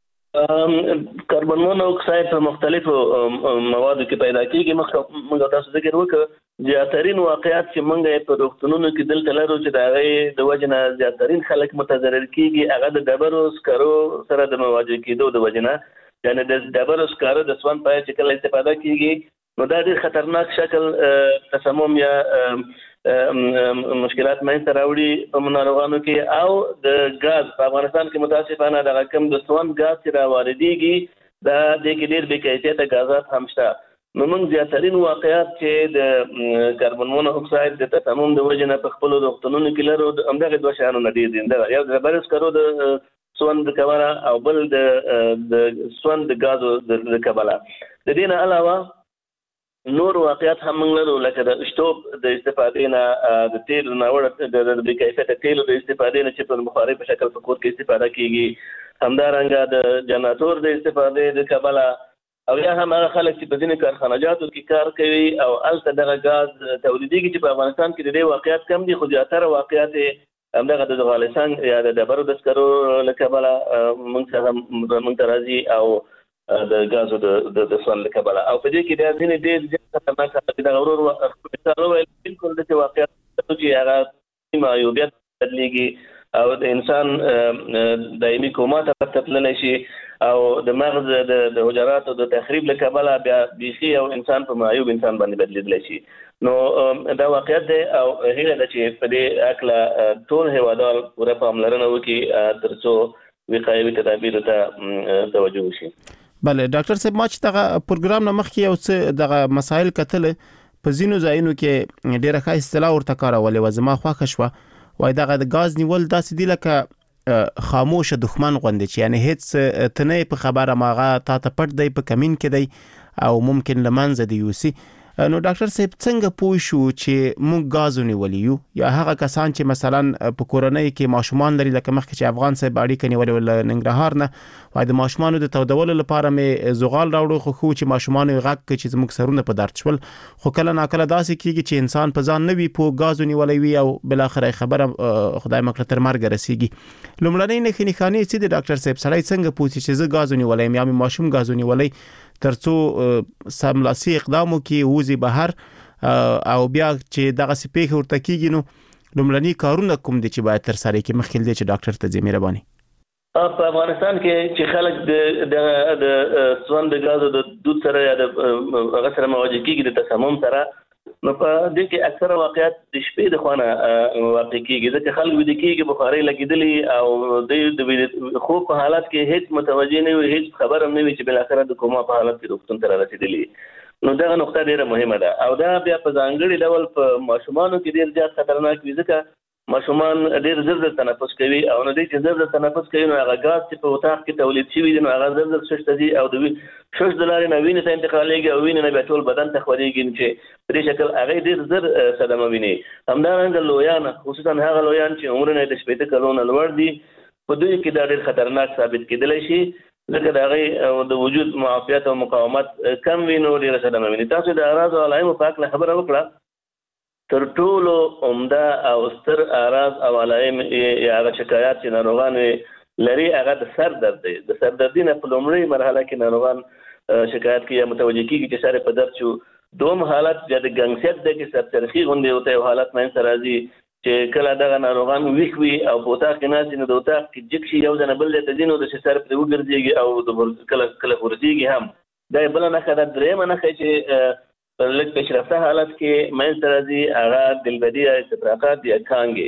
کاربن مونوکساید په مختلفو موادو کې پیدا کیږي. موږ تاسو ذکر وکړ زیاترین واقعیت چې موږ په روغتونونو کې دلته لرو چې دا د وجنه زیاترین خلک متضرر کیږي هغه د ډبرو سکرو سره د مواجه کېدو د وجنه یعنی د ډبرو سکرو د سوان پای چې کله استفاده کیږي نو دا ډیر خطرناک شکل تسمم یا مشکلات مې راوړي په ناروغانو کې او د غاز په افغانستان کې متاسفانه د کم د سوان غاز چې راوړيږي دا د ډیر بې کیفیته غازات هم شته. نو موږ زیاترین واقعیت چې د کاربن مونوکساید د تسمم د وجنه په خپل روغتونونو کې لرو همدغه دوه شیانو نه دي دا یو د برس کرو د سوان د کبره او بل د سوان د غازو د کبله. د دې نه علاوه نور واقعیت هم موږ لرو لکه د شټوب د استفادې نه د تیل نه وړ د بې کیفیته تیلو د استفادې نه چې په بخاري په شکل په کور کې استفاده کیږي همدارنګه د جنراتور د استفادې د کبله او یا هم هغه خلک چې په ځینې کارخانجاتو کې کار کوي او الته دغه غاز تولیدېږي چې په افغانستان کې د دې واقعیت کم دي خو زیاتره واقعیت همدغه د غالستان یا د ډبرو د سکرو له کبله موږ سره موږ راځي او د غازو د سوال کبله او په دې کې د ځینې ډېر خطرناک حالت د غرور او بالکل د واقعیت چې هغه معیوبیت بدلېږي او د انسان دایمي کوما ته تتللی شي او د مغز د حجراتو د تخریب له کبله بیا بیخي او انسان په معیوب انسان باندې بدلېدلی شي. نو دا واقعیت دی او هیله ده چې په دې اکله ټول هیوادوال پوره پاملرنه وکړي تر څو وقایوي تدابیرو ته توجه وشي. بله ډاکټر صاحب ما چې دغه پروګرام نه مخکې یو څه دغه مسایل کتل په ځینو ځایونو کې ډیره ښه اصطلاح ورته کارولې وه زما خوښه شوه وایي دغه د غاز نیول داسې دي لکه خاموشه دښمن غوندې چې یعنی هیڅ ته نه په خبره ماغه تا ته پټ دی په کمین کې دی او ممکن له منځه دی یوسي نو ډاکټر صاحب څنګه پوه شو چې موږ غاز ونیولې یو یا هغه کسان چې مثلا په کورنۍ کې ماشومان لري لکه مخکې چې افغان صاحب اړیکه نیولې ول ننګرهار نه وای د ماشومانو د تودولو لپاره مې زغال راوړو خو چې ماشومان یې غږ چې زموږ سرونه په درد شول خو کله ناکله داسې کیږي چې انسان په ځان نه وي په غاز ونیولې وي او بل اخر خبره خدای مکړه تر مرګ رسیږي لومړنۍ نښې نښانې چې د ډاکټر صاحب سړی څنګه پوښتې چې زه غاز ونیولې یا ماشوم غاز ونیولې ترڅو سملاسي اقدامو کې وزي بهر او بیا چې دغه سپېخ ورته کیږي نو لومړني کارونه کوم دي چې باید تر سره کې مخکې دي چې ډاکټر ته دې مهرباني په افغانستان کې چې خلک د سوند غاز د دود سره یا د هغه سره مواجه کیږي د تسمم سره نو په دې کې اکثره واقعیت د شپې د خوانه واقع کیږي ځکه خلک وې د کیږي بخاري لګیدلی او د خوب په حالت کې هیڅ متوجه نه وي هیڅ خبر هم نه وي چې بل اخر د کومه په حالت کې روغتون ته رسیدلی نو دا نقطه ډیره مهمه ده او دا بیا په ځانګړي ډول په ماشومانو کې ډیر زیات خطرناک وي ځکه ماشومان ډیر زر تنفس کوي او نو دې چې زر تنفس کوي نو هغه غاز چې په وطاق کې تولید شوی دی نو هغه زر شش ته دي او د شش دلارې نو وینې ته انتقالېږي او وینې نه بیا ټول بدن ته خوريږي چې په دې شکل هغه ډیر زر صدمه ویني همدارنګه لویان خصوصا هغه لویان چې عمر نه د 18 کلونو لوړ دي په دوی کې دا ډیر خطرناک ثابت کېدلی شي ځکه د هغه د وجود معافیت او مقاومت کم وي نو ډیر صدمه ویني تاسو د اعراض او علائم په اړه خبره وکړه تر ټولو عمده او ستر اعراض او علائم یا هغه شکایات چې ناروغان لري هغه د سر درد دی د سر درد نه په لومړی مرحله کې ناروغان شکایت کوي یا متوجه کیږي چې سر په درد شو دوم حالت د ګنګسیت د کې سر چرخي غونډې وته یو حالت مې سره راځي چې کله دغه ناروغان ویښ وي او په وطاق کې ناست نو د وطاق کې جګ شي یو ځنه بل ته ځینو د سر په وګرځيږي او د کله ورځيږي هم دا بل نه خدای درېم نه چې لږ پیشرفته حالت کې مې راځي هغه دلبدي استفراقات یا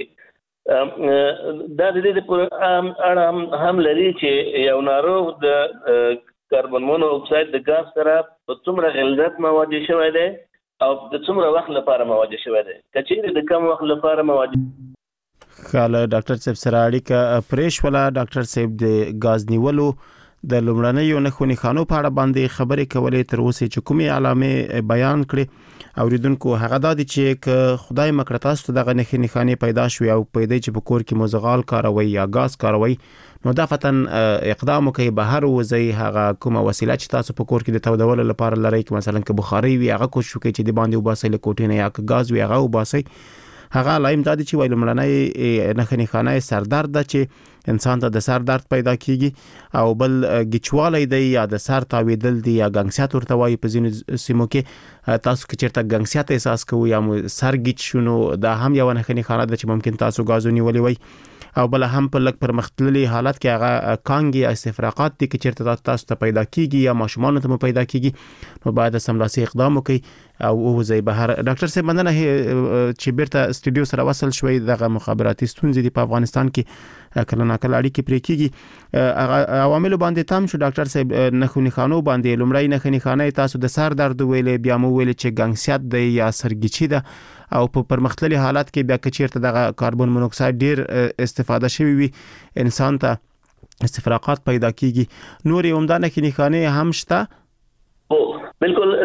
کانګي دا د دې په اړه هم لري چې یو ناروغ د کاربن مونو اکساید د غاز سره په څومره غلظت مواجه شوی دی او د څومره وخت لپاره مواجه شوی دی کچېره د کم وخت لپاره مواجه خاله ډاکټر صاحب سره اړیکه پرېښ ولا ډاکټر صاحب د غاز نیولو د لومړنیو نښو نښانو په اړه باندې خبرې کولې تر اوسه چې کومې علامې بیان کړې اوریدونکو هغه د دې چې خدای مکړه تاسو دغه نښې نښانې پیدا شوي او پیدا چې په کور کې مزغال کاروي یا غاز کاروي نو دا فتن اقدام کوي بهر وځي هغه کومه وسیله چې تاسو په کور کې د تودولو لپاره لري چې مثلا که بخاري وي هغه کوشش وکړي چې د باندې وباسي له کوټې نه یا غاز وي هغه وباسي هغه علائم د دې چې وایي لمړنۍ نښې نښانې سر درد ده چې انسان ته د سر درد پیدا کیږي او بل گچوالی دی یا د سر تاویدل دی یا ګنګسیات ورته وایي په ځینو سیمو کې تاسو کې چیرته ګنګسیات احساس کوئ یا سر گچ شونو دا هم یو نښه نښانه ده چې ممکن تاسو غاز ونیولې وي او بل هم په لک پرمختللي حالت کې هغه کانګي استفراقات دي چې چیرته تاسو ته پیدا کیږي یا ماشومان ته پیدا کیږي نو باید سملاسي اقدام وکړي او وځي بهر ډاکټر صاحب مننه چې بیرته استودیو سره وصل شوي دغه مخابراتي ستونزې دي په افغانستان کې کله ناکله اړیکې پرې کیږي عوامل باندې تام شو ډاکټر صاحب نښو نښانو باندې لومړی نښې نښانې تاسو د سر درد ویلې بیا مو ویل چې ګنګسیات دی یا سرګیچي ده او په پرمختللي حالت کې بیا کچیرته دغه کاربن مونوکساید ډیر استفاده شوی وي انسان ته استفراقات پیدا کیږي نورې عمده نښې نښانې هم شته بالکل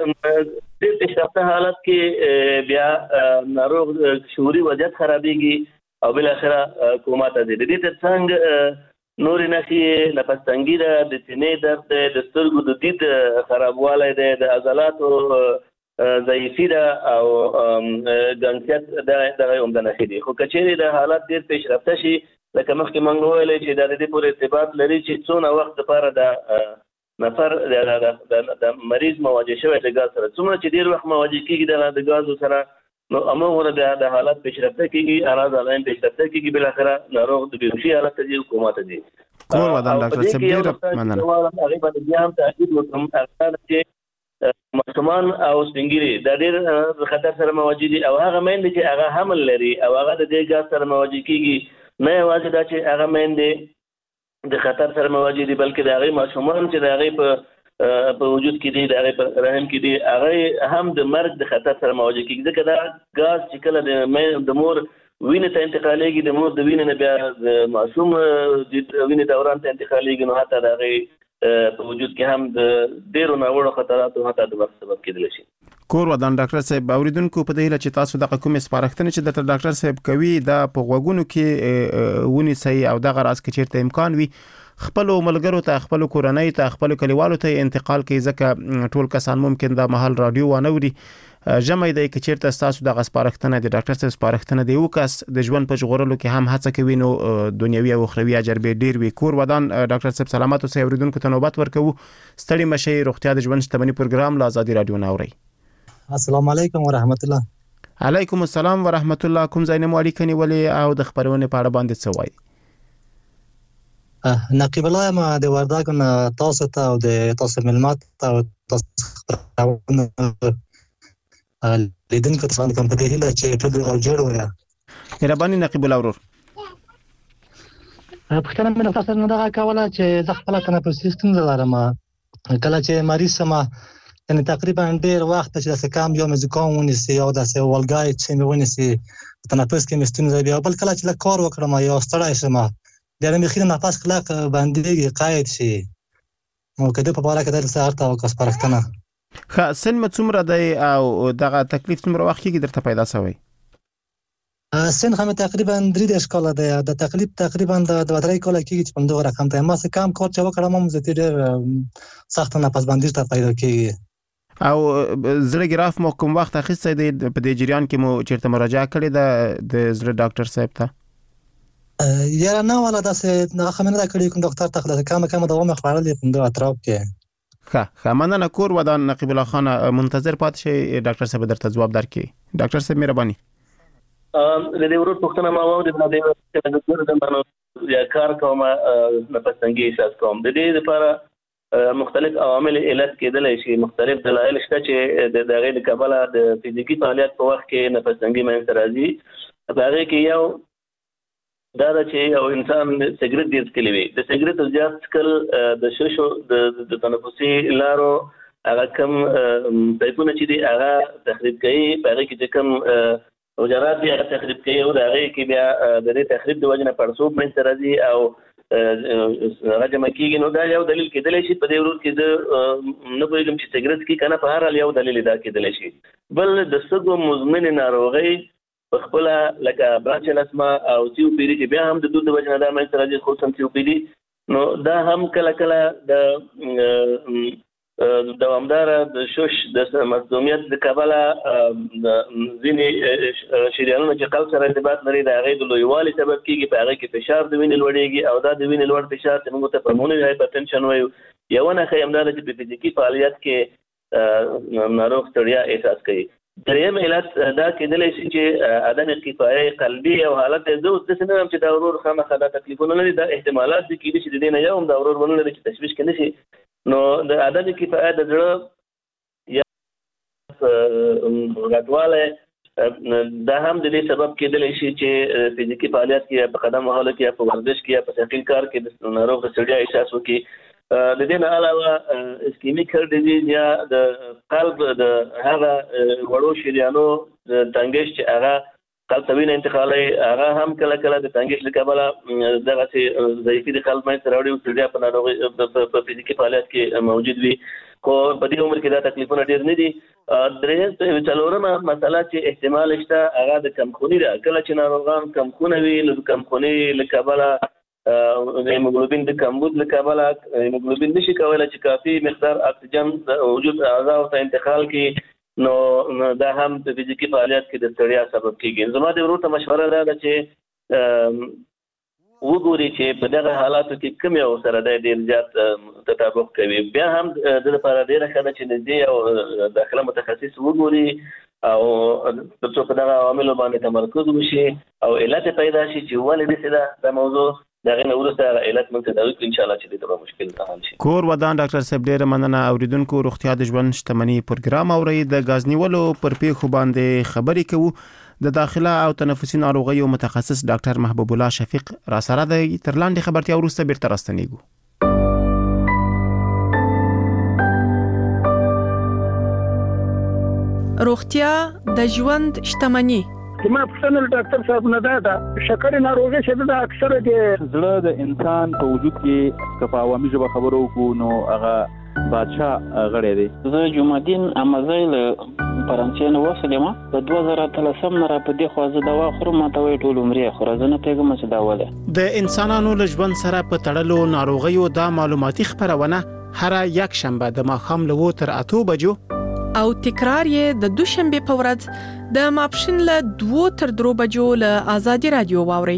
د پیشرفته حالت کې بیا ناروغ شعوري وضعیت خرابېږي او بل اخره کوما ته دي د دې څنګه نورې نښې نفس تنګي ده د سینې درد ده د سترګو د دید خرابوالی ده د عضلاتو ضعیفي ده او ګنګسیات دغه عمده نښې دي خو کچېرې د حالت ډېر پیشرفته شي لکه مخکې موږ وویلی چې د دې پورې ارتباط لري چې څونه وخت لپاره د نفر د مریض مواجه شوی د غاز سره څومره چې ډېر وخت مواجه کېږي د غازو سره نو امغه د حالت پیشرفته کیږي اراده علائم پیشرفته کیږي بل اخره ناروغ د بیهوشي حالت ته کومه ته دي کور ودان ډاکټر صاحب ډیر مننه هغه باندې بیا هم تاکید وکم چې ماشومان او سپینګری د ډیر خطر سره مواجه دي او هغه مېندې چې هغه حمل لري او هغه د دې غاز سره مواجه کیږي نه یوازې دا چې هغه مېندې د خطر سره مواجه دي بلکې د هغه ماشومان چې د هغه په وجود کې دي د هغه په رحم کې دي هغه هم د مرګ د خطر سره مواجه کیږي ځکه دا غاز چې کله د مور وینې ته انتقالېږي د مور د وینې نه بیا د معصوم د وینې دوران ته انتقالېږي نو حتی د هغه په وجود کې هم د ډېرو ناوړه خطراتو حتی د مرګ سبب کېدلی شي کور ودان ډاکټر صاحب اوریدونکو په دې چې تاسو د کوم سپارښتنه چې د ډاکټر صاحب کوي د په غوګونو کې ونی سي او د غراس کې چیرته امکان وي خپل ملګرو ته خپل کورنۍ ته خپل کلیوالو ته انتقال کوي ځکه ټول کسان ممکن د محل رادیو ونوري جمعې د کچیرته تاسو د غسپارښتنه د ډاکټر صاحب سپارښتنه دی وکاس د ژوند په ژغورلو کې هم هڅه کوي نو دنیوي او اخروی اجر به ډیر وي. کور ودان ډاکټر صاحب سلامات اوسئ اوریدونکو ته نوبت ورکوو ستړي مشي روغتیا د ژوند شتمنۍ پروګرام له آزادي رادیو ناوري. السلام علیکم ورحمت الله. علیکم السلام ورحمت الله. کوم ځای نه مالک نیولې او د خبرونه په اړه باندې څه وایي؟ نقیب الله ما د وردګ نه تاسو ته او د تاسو ملمات او تاسو لیدونکو ته څنګه کوم په دې هیله چې ټول ورجوړ ویا. مهرباني نقیب الله ورور. پښتنه مې تاسو نه دا کوله چې زه خپل تنفسي ستونزه لرم کله چې مریض سم یعنی تقریبا ډیر وخت چې د کم یو مزکام ونیسي او د سوالګای چې مې ونیسي تنفس کې مستونزه بیا بل کله چې کار وکړم یا ستړی شم د مخینه نفس خلاق باندې قائد شي نو کده په اړه کې د سارته او کسپارښتنه سن مڅومره دی او دغه تکلیف څومره وخت کې درته پیدا شوی؟ سن هم تقریبا 3 کال دی د تکلیف تقریبا د 2-3 کال کې چې په دغه رقم ته ما څه کم کار چې وکړم هم زه ډېر سخت نفس بندي ته پیدا کیږي او زړه ګراف مو کوم وخت اخیسته دی په دې جریان کې مو چیرته مراجعه کړې ده د زړه ډاکټر صاحب ته؟ یا نه ولا داسې نه خمنه دا کړی کوم ډاکټر ته خلاص کم دوام خبرل په دغه اطراف کې ښه مننه. کور ودان نقیب الله خان منتظر پات شي ډاکټر صاحب درته جواب درکړي. ډاکټر صاحب مهرباني. د دې ورو پښتنه ما وو د دې د منو یا کار کوم نه پسنګي احساس کوم د دې لپاره مختلف عوامل علت کېدل شي مختلف دلایل شته چې د غیر قابل د فزیکی فعالیت په وخت کې نه پسنګي منځ راځي. هغه کې یو دا چې یو انسان سیګریټ ډیر څکلی وي د سیګریټ زیات څکل د شوشو د تنفسي لارو هغه کم پایپونه چې دی هغه تخریب کوي هغه کې چې کم وجرات یې تخریب کوي او هغه کې بیا د دې تخریب د وجه نه پړسوب منځ راځي او راځم کېږي. نو دا یو دلیل کېدلی شي په دې ورو کې د نه پوهېږم چې سیګریټ کې کنه په هر حال یو دلیل دا کېدلی شي. بل د سږو مزمن ناروغي خپل لکه برانچ لاسما او سیو پی ډی چې بیا هم د دود د وجه نه دا منځ راځي خصوصا سیو پی ډی نو دا هم کله کله د دوامدار د شوش د مصدومیت د کابل ځینې شریانونه چې قلب سره ارتباط لري د هغې د لویوالي سبب کېږي په هغې کې فشار د وینې لوړېږي او دا د وینې لوړ فشار چې موږ ته پلمونري هایپرټنشن وایو. یوه نښه همدا ده چې په فزیکي فعالیت کې ناروغ ستړیا احساس کوي. دریم علت دا کېدلی شي چې عدم کفایه قلبي او حالت زه اوس داسې نه یم چې دا ورور خامخا دا تکلیفونه لري دا احتمالات دي کېدای شي د دې نه یو هم دا ورور ونه لري چې تشویش کې نه شي. نو د عدم کفایه د زړه یا غټوالی دا هم د دې سبب کېدلی شي چې فزیکي فعالیت کې یا په قدم وهلو کې یا په ورزش کې یا په ثقیل کار کې د ناروغ د ستړیا احساس وکړي. د دې نه علاوه اسکیمیک هارت ډیزیز یا د قلب د هغه وړو شریانو د تنګش چې هغه قلب ته وینه انتقالوي هغه هم کله کله د تنګش له کبله دغسې ضعیفي د قلب منځته راوړي او ستړیا په ناروغي په فزیکي فعالیت کې موجود وي. خو په دې عمر کې دا تکلیفونه ډېر نه دي. څلورمه مسله چې احتمال شته هغه د کمخوني ده. کله چې ناروغان کمخونه وي نو د کمخوني له کبله د هیموګلوبین د کمبود له کبله هیموګلوبین نشي کولی چې کافي مقدار اکسیجن د وجود اعضاو ته انتقال کړي نو دا هم په فزیکي فعالیت کې د ستړیا سبب کېږي. زما د ورور ته مشوره دا ده چې وګوري چې په دغه حالاتو کې کوم یو سره دی ډېر زیات تطابق کوي. بیا هم د لپاره ډېره ښه ده چې نږدې یو داخله متخصص وګوري او تر څو په دغه عواملو باندې تمرکز وشي او علت پیدا شي چې ولې داسې ده دا موضوع دغه نه وروسته علت موږ ته ان شاء الله چې دغه مشکل حل شي. کور ودان ډاکټر صاحب ډېره مننه. اوریدونکو روغتیا د ژوند شتمنۍ پروګرام اوري د غاز نیولو پر پیښو باندې خبرې کوو. د داخله او تنفسي ناروغیو متخصص ډاکټر محبوب الله شفیق را سره دی. تر لاندې خبرتیا وروسته بیرته راستنیږو. روغتیا د ژوند شتمنۍ. ما پښتنه ډاکټر صاحب نه دا شکر ناروغي چې دا اکثره د زړه د انسان په وجود کې کفاوامي ژبه خبرو کو نو هغه بادشاه غړی دی. زه جمعدین امزی له فرانسې نه وسلم په 2013 نه را په دې خو زه دوا خورم ماته وی ټول عمرې خو زه نه پیګم چې دا وله د انسانانو له ژوند سره په تړلو ناروغیو دا معلوماتي خبرونه هر یک شنبه د ماښام له 2 تر 8 بجو او تکرار یې د دوشنبه په ورځ د ماپښین له 2 تر 3 بجو له آزادي رادیو واوري.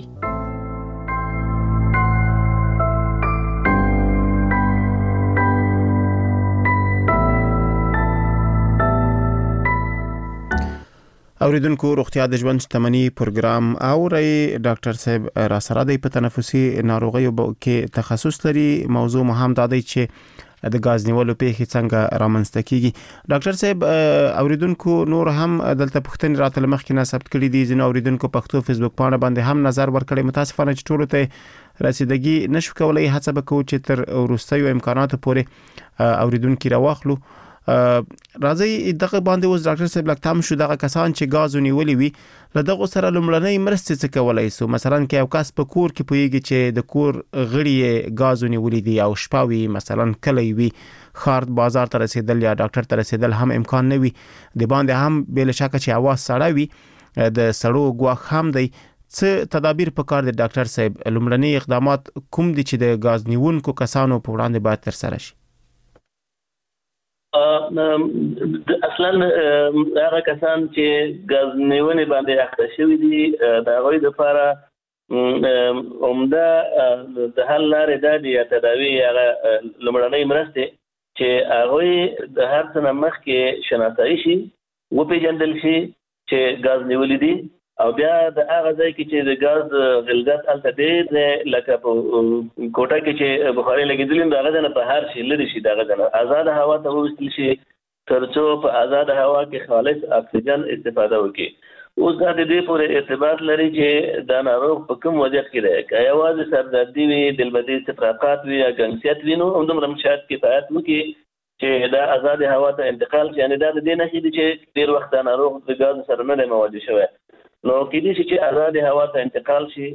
اوریدونکو روغتیا د ژوند شتمنۍ پروګرام اوري. ډاکټر صاحب را سره د تنفسي ناروغیو کې تخصص لري. موضوع مهم دا دی چې د غاز نیولو پیښې څنګه رامنځته کیږي. ډاکټر صاحب اوریدونکو نور هم دلته پوښتنې راته مخکې نه ثبت کړي دي. ځینې اوریدونکو پښتو فیسبوک باندې هم نظر ورکړي. متاسفانه چې ټول ته رسیدګي نشو کولای. هڅه وکړو چې تر وروستیو امکاناتو پورې اوریدونکو راوخلو. راځي دغه باندې اوس ډاکټر صاحب لکتام شو دغه کسان چې غاز ونیولې وي له دغه سره لمړنۍ مرستې څه کولای سو. مثلا کې یو کس په کور کې پويږي چې د کور غړي غاز ونیولې دي او شپاوي مثلا کلی وي خارد بازار ته رسیدل یا ډاکټر ته رسیدل هم امکان نه وي. د باندې هم بل شک چې اواز سړی وي د سړو غواخ هم دی. څه تدابیر پکار دي ډاکټر صاحب؟ لمړنۍ اقدامات کوم دي چې د غاز نیونکو کسانو په وړاندې باید تر سره شي؟ اصلا هغه کسان چې غاز نیونې باندې اخته شوي دي د هغوی لپاره عمده د حل لارې دا دي یا تداوي هغه لومړنۍ مرستې چې هغوی د هر څه نه مخکې شناسایي شي وپېژندل شي چې غاز نیولي دي او بیا د هغه ځای کې چې د غاز غلظت هلته ډېر دی لکه په کوټه کې چې بخاري لګېدلي د هغه ځای نه په هر شي لرې شي د هغه ځای نه ازاده هوا ته وویستل شي تر څو په ازاده هوا کې خالص اکسیجن استفاده وکړي. اوس دا د دې پورې ارتباط لري چې دا ناروغ په کوم وضعیت کې دی. که یوازې سردردي وي دلبدي استفراقات وي یا ګنګسیت وي نو همدومره شاید کفایت وکړي چې دا ازاده هوا ته انتقال شي. یعنې دا د دې نښې دي چې ډېر وخت دا ناروغ د ګاز سره نه دی مواجه شوی. نو کېدای شي چې ازاده هوا ته انتقال شي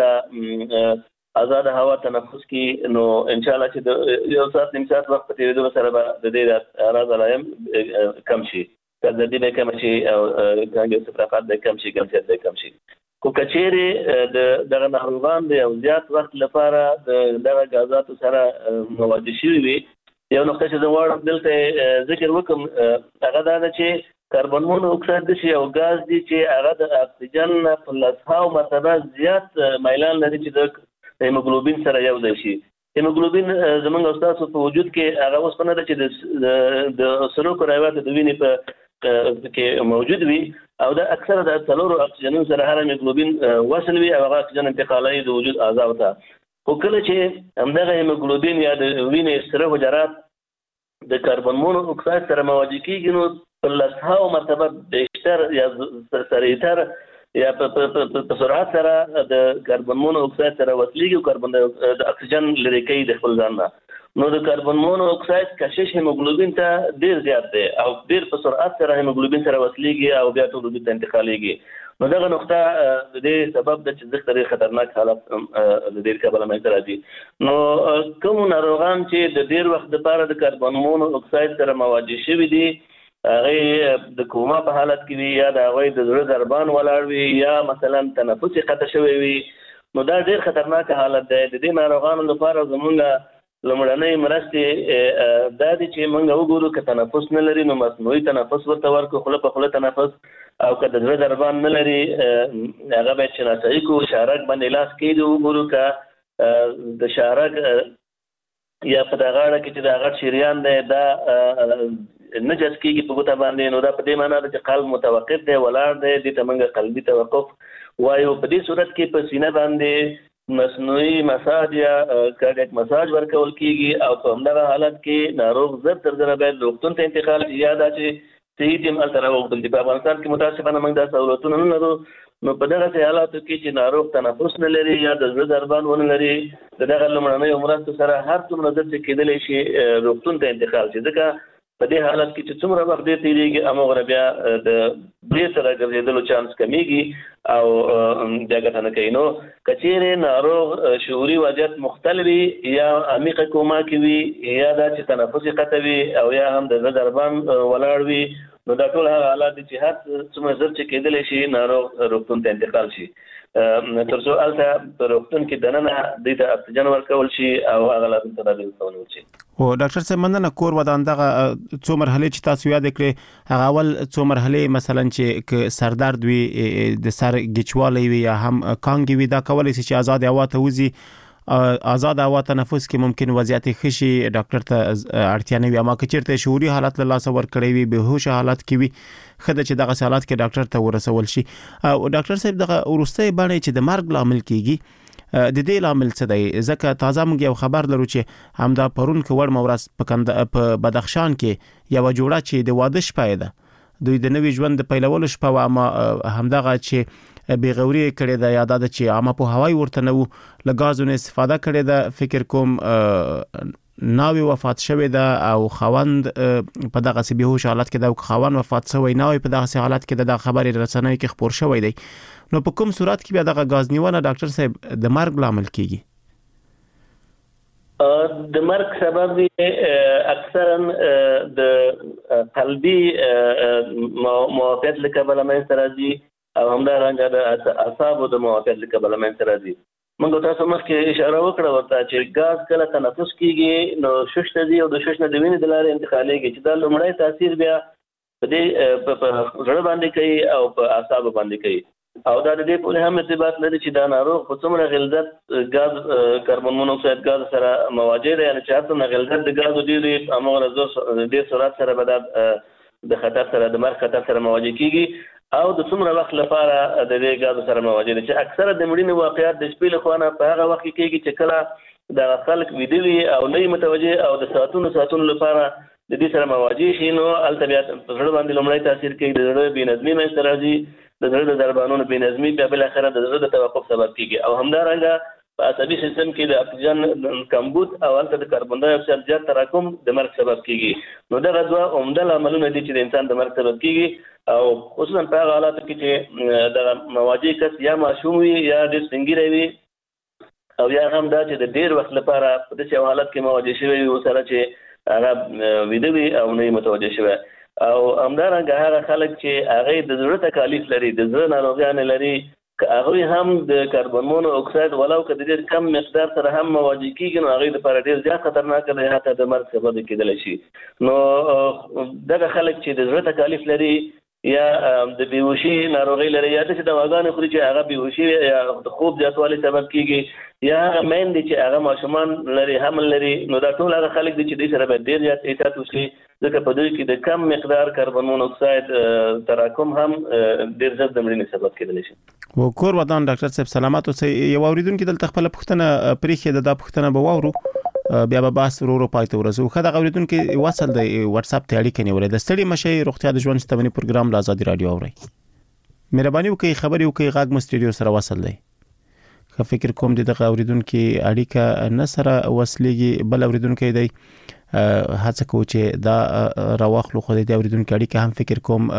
هلته ازاده هوا تنفس کی نو ان شاء الله چې یو ساعت نیم ساعت وخت په تیریدو سره به د دې اعراض علایم کم شي. ترددي به کم شي او ګنګ استفراقات به کم شي ګنګسیت به کم شي. خو کچېرې دغه ناروغان د یو زیات وخت لپاره د دغه غازاتو سره مواجه شوي وي یو نقطه چې زه غواړم دلته ذکر وکړم هغه دا ده چې کاربن مونو اکساید د یو غاز دی چې هغه د اکسیجن په 100 مرتبه زیات میلان لري چې د هیموګلوبین سره یو ځای شي. هیموګلوبین زمونږ استادو په وجود کې هغه اوسپنه ده چې د سرو کرایوات د وینې په کې موجود وي او دا اکثره د څلورو اکسیجنونو سره هر هیموګلوبین وصل وي او هغه اکسیجن انتقالوي د وجود اعضاء ته. خو کله چې همدغه هیموګلوبین یا د وینې سره حجرات د کاربن مونو اکساید سره مواجه کیږي نو په 100 مرتبه بیشتر یا سریعتر یا په سرعت سره د کاربن مونو اکساید سره وصلېږي او کاربن د اکسیجن لرې کوي د خپل ځان نه. نو د کاربن مونو اکساید کشش هیموګلوبین ته ډېر زیات دی او ډېر په سرعت سره هیموګلوبین سره وصلېږي او بیا ټول وجود ته انتقالېږي. نو دغه نقطه د دې سبب ده چې ډېر خطرناک حالت د دې کبله منځته راځي. نو کوم ناروغان چې د ډېر وخت لپاره د کاربن مونو اکساید سره مواجه شوي دي هغه د کوما په حالت کې وي یا د هغه د زړه ضربان ولاړ وي یا مثلا تنفس قطع شوی وي نو دا ډېر خطرناک حالت دی. د دې ناروغانو لپاره زموږ لومړنۍ مرستې دا دي چې موږ وګورو که تنفس نه لري نو مصنوعي تنفس ورته ورکړو خوله په خوله تنفس او که د زړه ضربان نه لري هغه باید شناسایي کړو شارک باندې لاس کېږدو وګورو که د شارک یا په دغه غاړه کې چې د غټ شریان دی دا نجس کېږي په ګوته باندې نو دا په دې معنا ده چې قلب متوقف دی ولاړ دی دې ته موږ قلبي توقف وایو. په دې صورت کې په سینه باندې مصنوعي مساج یا کارډیک مساج ورکول کېږي او په همدغه حالت کې ناروغ زر تر زره باید روغتون ته انتقال شي یا دا چې صحیح ټیم هلته راوغوښتل شي. په افغانستان کې متاسفانه موږ دا سهولتونه نه لرو. نو په دغسې حالاتو کې چې ناروغ تنفس نه لري یا د زړه ضربان ونه لري د دغه لومړنیو مرستو سره هر څومره زر چې کېدلی شي روغتون ته انتقال شي ځکه په دې حالت کې چې څومره وخت دې تیریږي هغه بیا د دې سره ګرځېدلو چانس کمیږي او بیا ګټه نه کوي. نو کچېرې ناروغ شعوري وضعیت مختلفي یا عمیقه کوما کوي یا دا چې تنفسي قطع وي او یا هم د ضربان ولاړ وي، نو دا ټول هغه حالات چې هر څومره زر چې کېدلی شي ناروغ روغتون ته انتقال شي تر څو هلته په روغتون کې دننه دوی ته اکسیجن ورکول شي او هغه لازم تدابیر ونیول شي. او ډاکټر صاحب مننه. کور ودان دغه څو مرحله چې تاسو یاد کړې هغه اول څو مرحله مثلا چې سردرد وي د سر گچوالی وي یا هم کانګي وي دا کولای شي چې آزاد هوا ته وځي، آزاد هوا تنفس کې ممکن وضعیت خشي ډاکټر ته اړتیا نه وي، اما که چیرته شعوري حالت له لاس ور کړی وي بهوش حالت کې وي خدای چې دغه حالات کې ډاکټر ته ورسول شي. او ډاکټر صاحب دغه ورسته باندې چې د مرګ لامل کیږي د دې لامل څه دی؟ ځکه تازه موږ یو خبر لرو چې همدا پرون کې وړ مورس په بدخشان کې یو جوړه چې د واده شپه ده، دوی د نوې ژوند د پیلولو شپه و، اما همدغه چې بیغوري کړي د یاد ده چې عامه په هوای ورته نو لګازونه استفاده کړي ده، فکر کوم ناوی وفات شوی ده او خوند په دغه سی بهوش حالت کې ده، خوند وفات شوی ناوی په دغه سی حالت کې د خبرې رسنۍ کې خبر شوی دی. نو په کوم صورت کې بیا دغه غاز نیونه ډاکټر صاحب د مرګ لامل کیږي؟ د مرګ سبب اکثرا د قلبي موافقت لکبل منځ راځي او همدارنګه د اعصابو د موافقت لکبل منځ راځي. موږ تاسو مخکې اشاره وکړه ورته چې غاز کله تنفس کیږي نو شش ته دی او د شش نه د وینې د لارې انتقالېږي چې دا لومړی تاثیر بیا په دې په زړه باندې کوي او په اعصاب باندې کوي او دا د دې په هم ارتباط لري چې دا ناروغ په څومره غلظت غاز کاربن مونوکساید غاز سره مواجه دی، یعنی چې هرڅومره غلظت د غاز ډېری هغه ډېر سرعت سره به د خطر سره د مرګ خطر سره مواجه کیږي او د څومره وخت لپاره د دې غاز سره مواجه دي چې اکثره د مړینې واقعیات د شپې له خوا نه په هغه وخت کې کیږي چې کله د خلک ویده وي او نه متوجه او د ساعتونو لپاره د دې سره مواجه شي، نو هلته بیا په زړه باندې لومړی تاثیر کوي، د زړه بېنظمي منځته راځي، د زړه د ضربانونو بېنظمي بیا بالاخره د زړه د توقف سبب کیږي او همدارنګه په عصبي سیستم کې د اکسیجن کمبود او هلته د کاربن ډای اکساید زیات تراکم د مرګ سبب کیږي. نو دغه دوه عمده لاملونه دي چې د انسان د مرګ سبب کیږي او خصوصا په هغه حالاتو کې چې د مواجه کس یا ماشوم وي یا ډېر سپین ږیری وي او یا هم دا چې د ډېر وخت لپاره په داسې حالت کې مواجه شوی وي ورسره چې هغه ویده وي او نه متوجه شوی او همدارنګه هغه خلک چې هغه د زړه تکالیف لري، د زړه ناروغیان لري، هغه هم د کاربن مونو اکساید ولو که د ډېر کم مقدار سره هم مواجه کیږي نو هغه لپاره ډېر زیات خطرناک دی، حتی د مرګ سبب کېدلی شي. نو دغه خلک چې د زړه تکالیف لري یا د بیهوشي ناروغي لري یا د دواګانې خوري چې هغه بیهوشي یا د خوب زیاتوالي سبب کیږي یا هغه میندې چې هغه ماشومان لري حمل لري، نو دا ټول هغه خلک دي چې دوی سره باید ډېر زیات احتیاط وشي ځکه په دوی کې د کم مقدار کاربن مونوکساید تراکم هم ډېر زیات د مړینې سبب کېدلی شي. و کور ودان ډاکټر صاحب سلامات اوسئ. یو اوریدونکي دلته خپل پوښتنه پرېښې دا پوښتنه به واورو بیا به بحث ورو پای ته ورسو. ښه دغه اوریدونکي وصل د واتساپ ته اړیکه نیولې ده. ستړي مشئ، روغتیا د ژوند شتمني پروګرام له ازادي راډیو اورئ. مهرباني وکړئ خبرې وکړئ، غږ مو سټډیو سره وصل دی. که فکر کوم دغه اوریدونکي اړیکه نه سره وصلېږي بل اوریدونکي دی هڅه کوو چې دا راواخلو خو د اوریدونکو اړیکه هم فکر کوم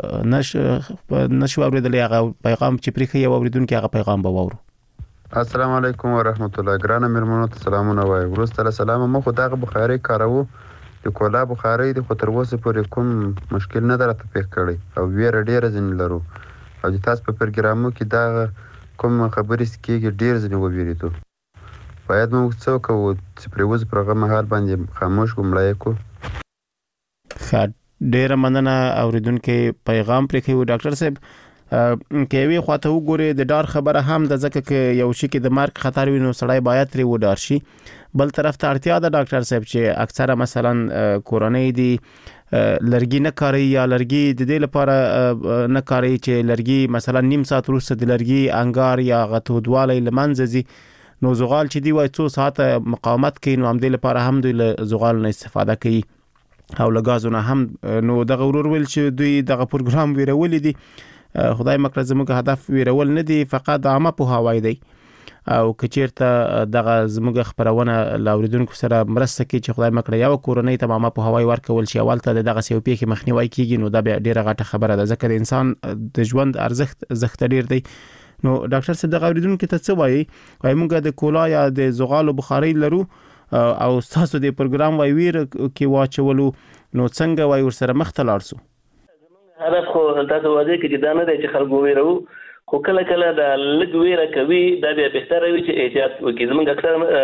نشو اوریدلی هغه پیغام چې پرې یو اوریدونکو هغه پیغام به واورو. السلام علیکم ورحمت الله. ګرانه مېرمنو ته سلامونه وایم. وروسته له سلامه مو خو دغه بخاري کاروو د کولا بخاري د خو تر اوسه پورې کوم مشکل نه درته پیښ کړی او ویره ډېره ځینې لرو او د تاسو په پروګرامو کې دا کوم خبرې کېږي ډېر ځینې وویریدو. باید موږ څه وکړو چې پرې اوس پر هغه مهال باندې خاموش ګمړی کړو. ډېره مننه اوریدونکي پیغام پرېښی. ډاکټر صاحب که یوې خواته وګورې د ډار خبره هم ده ځکه که یو شي کې د مرګ خطر وي نو سړی باید ترې وډار شي. بل طرف ته اړتیا ده ډاکټر صاحب چې اکثره مثلا کورنۍ دي لرګي نه کاروي یا لرګي د دې لپاره نه کاروي چې لرګي مثلا نیم ساعت وروسته د لرګي انګار یا غتودوالی له منځه ځي، نو زغال چې دی وای څو ساعته مقاومت کوي نو همدې لپاره هم دوی له زغال نه استفاده کوي او له غازو نه هم. نو دغه ورور ویل چې دوی دغه پروګرام ویرولې دي، خدای مکړه زموږ هدف ویرول نه دی، فقط عامه پوهاوی دی او کچیرته دغه زموږ خبرونه لاوریدونکو سره مرسته کوي چې خدای مکړه یو کورنۍ ته ماما په هوای ورکول شي اولته دغه سیو پیخي مخنیوي کیږي نو دا ډیره غټه خبره ده ځکه د انسان د ژوند ارزښت ډیر دی. نو ډاکټر صاحب دغه اوریدونکو ته څه وایي موږ د کولا یا د زغالو بخاري لرو او تاسو د پروګرام وای ویر کې واچولو نو څنګه وای ورسره مختلار سو هدف خو تاسو واځي چې دا نه دی چې خلکو ویرو خو کله کله دا لږ ویره کوي دا بیا بهتره وي چې احتیاط وکړي. زموږ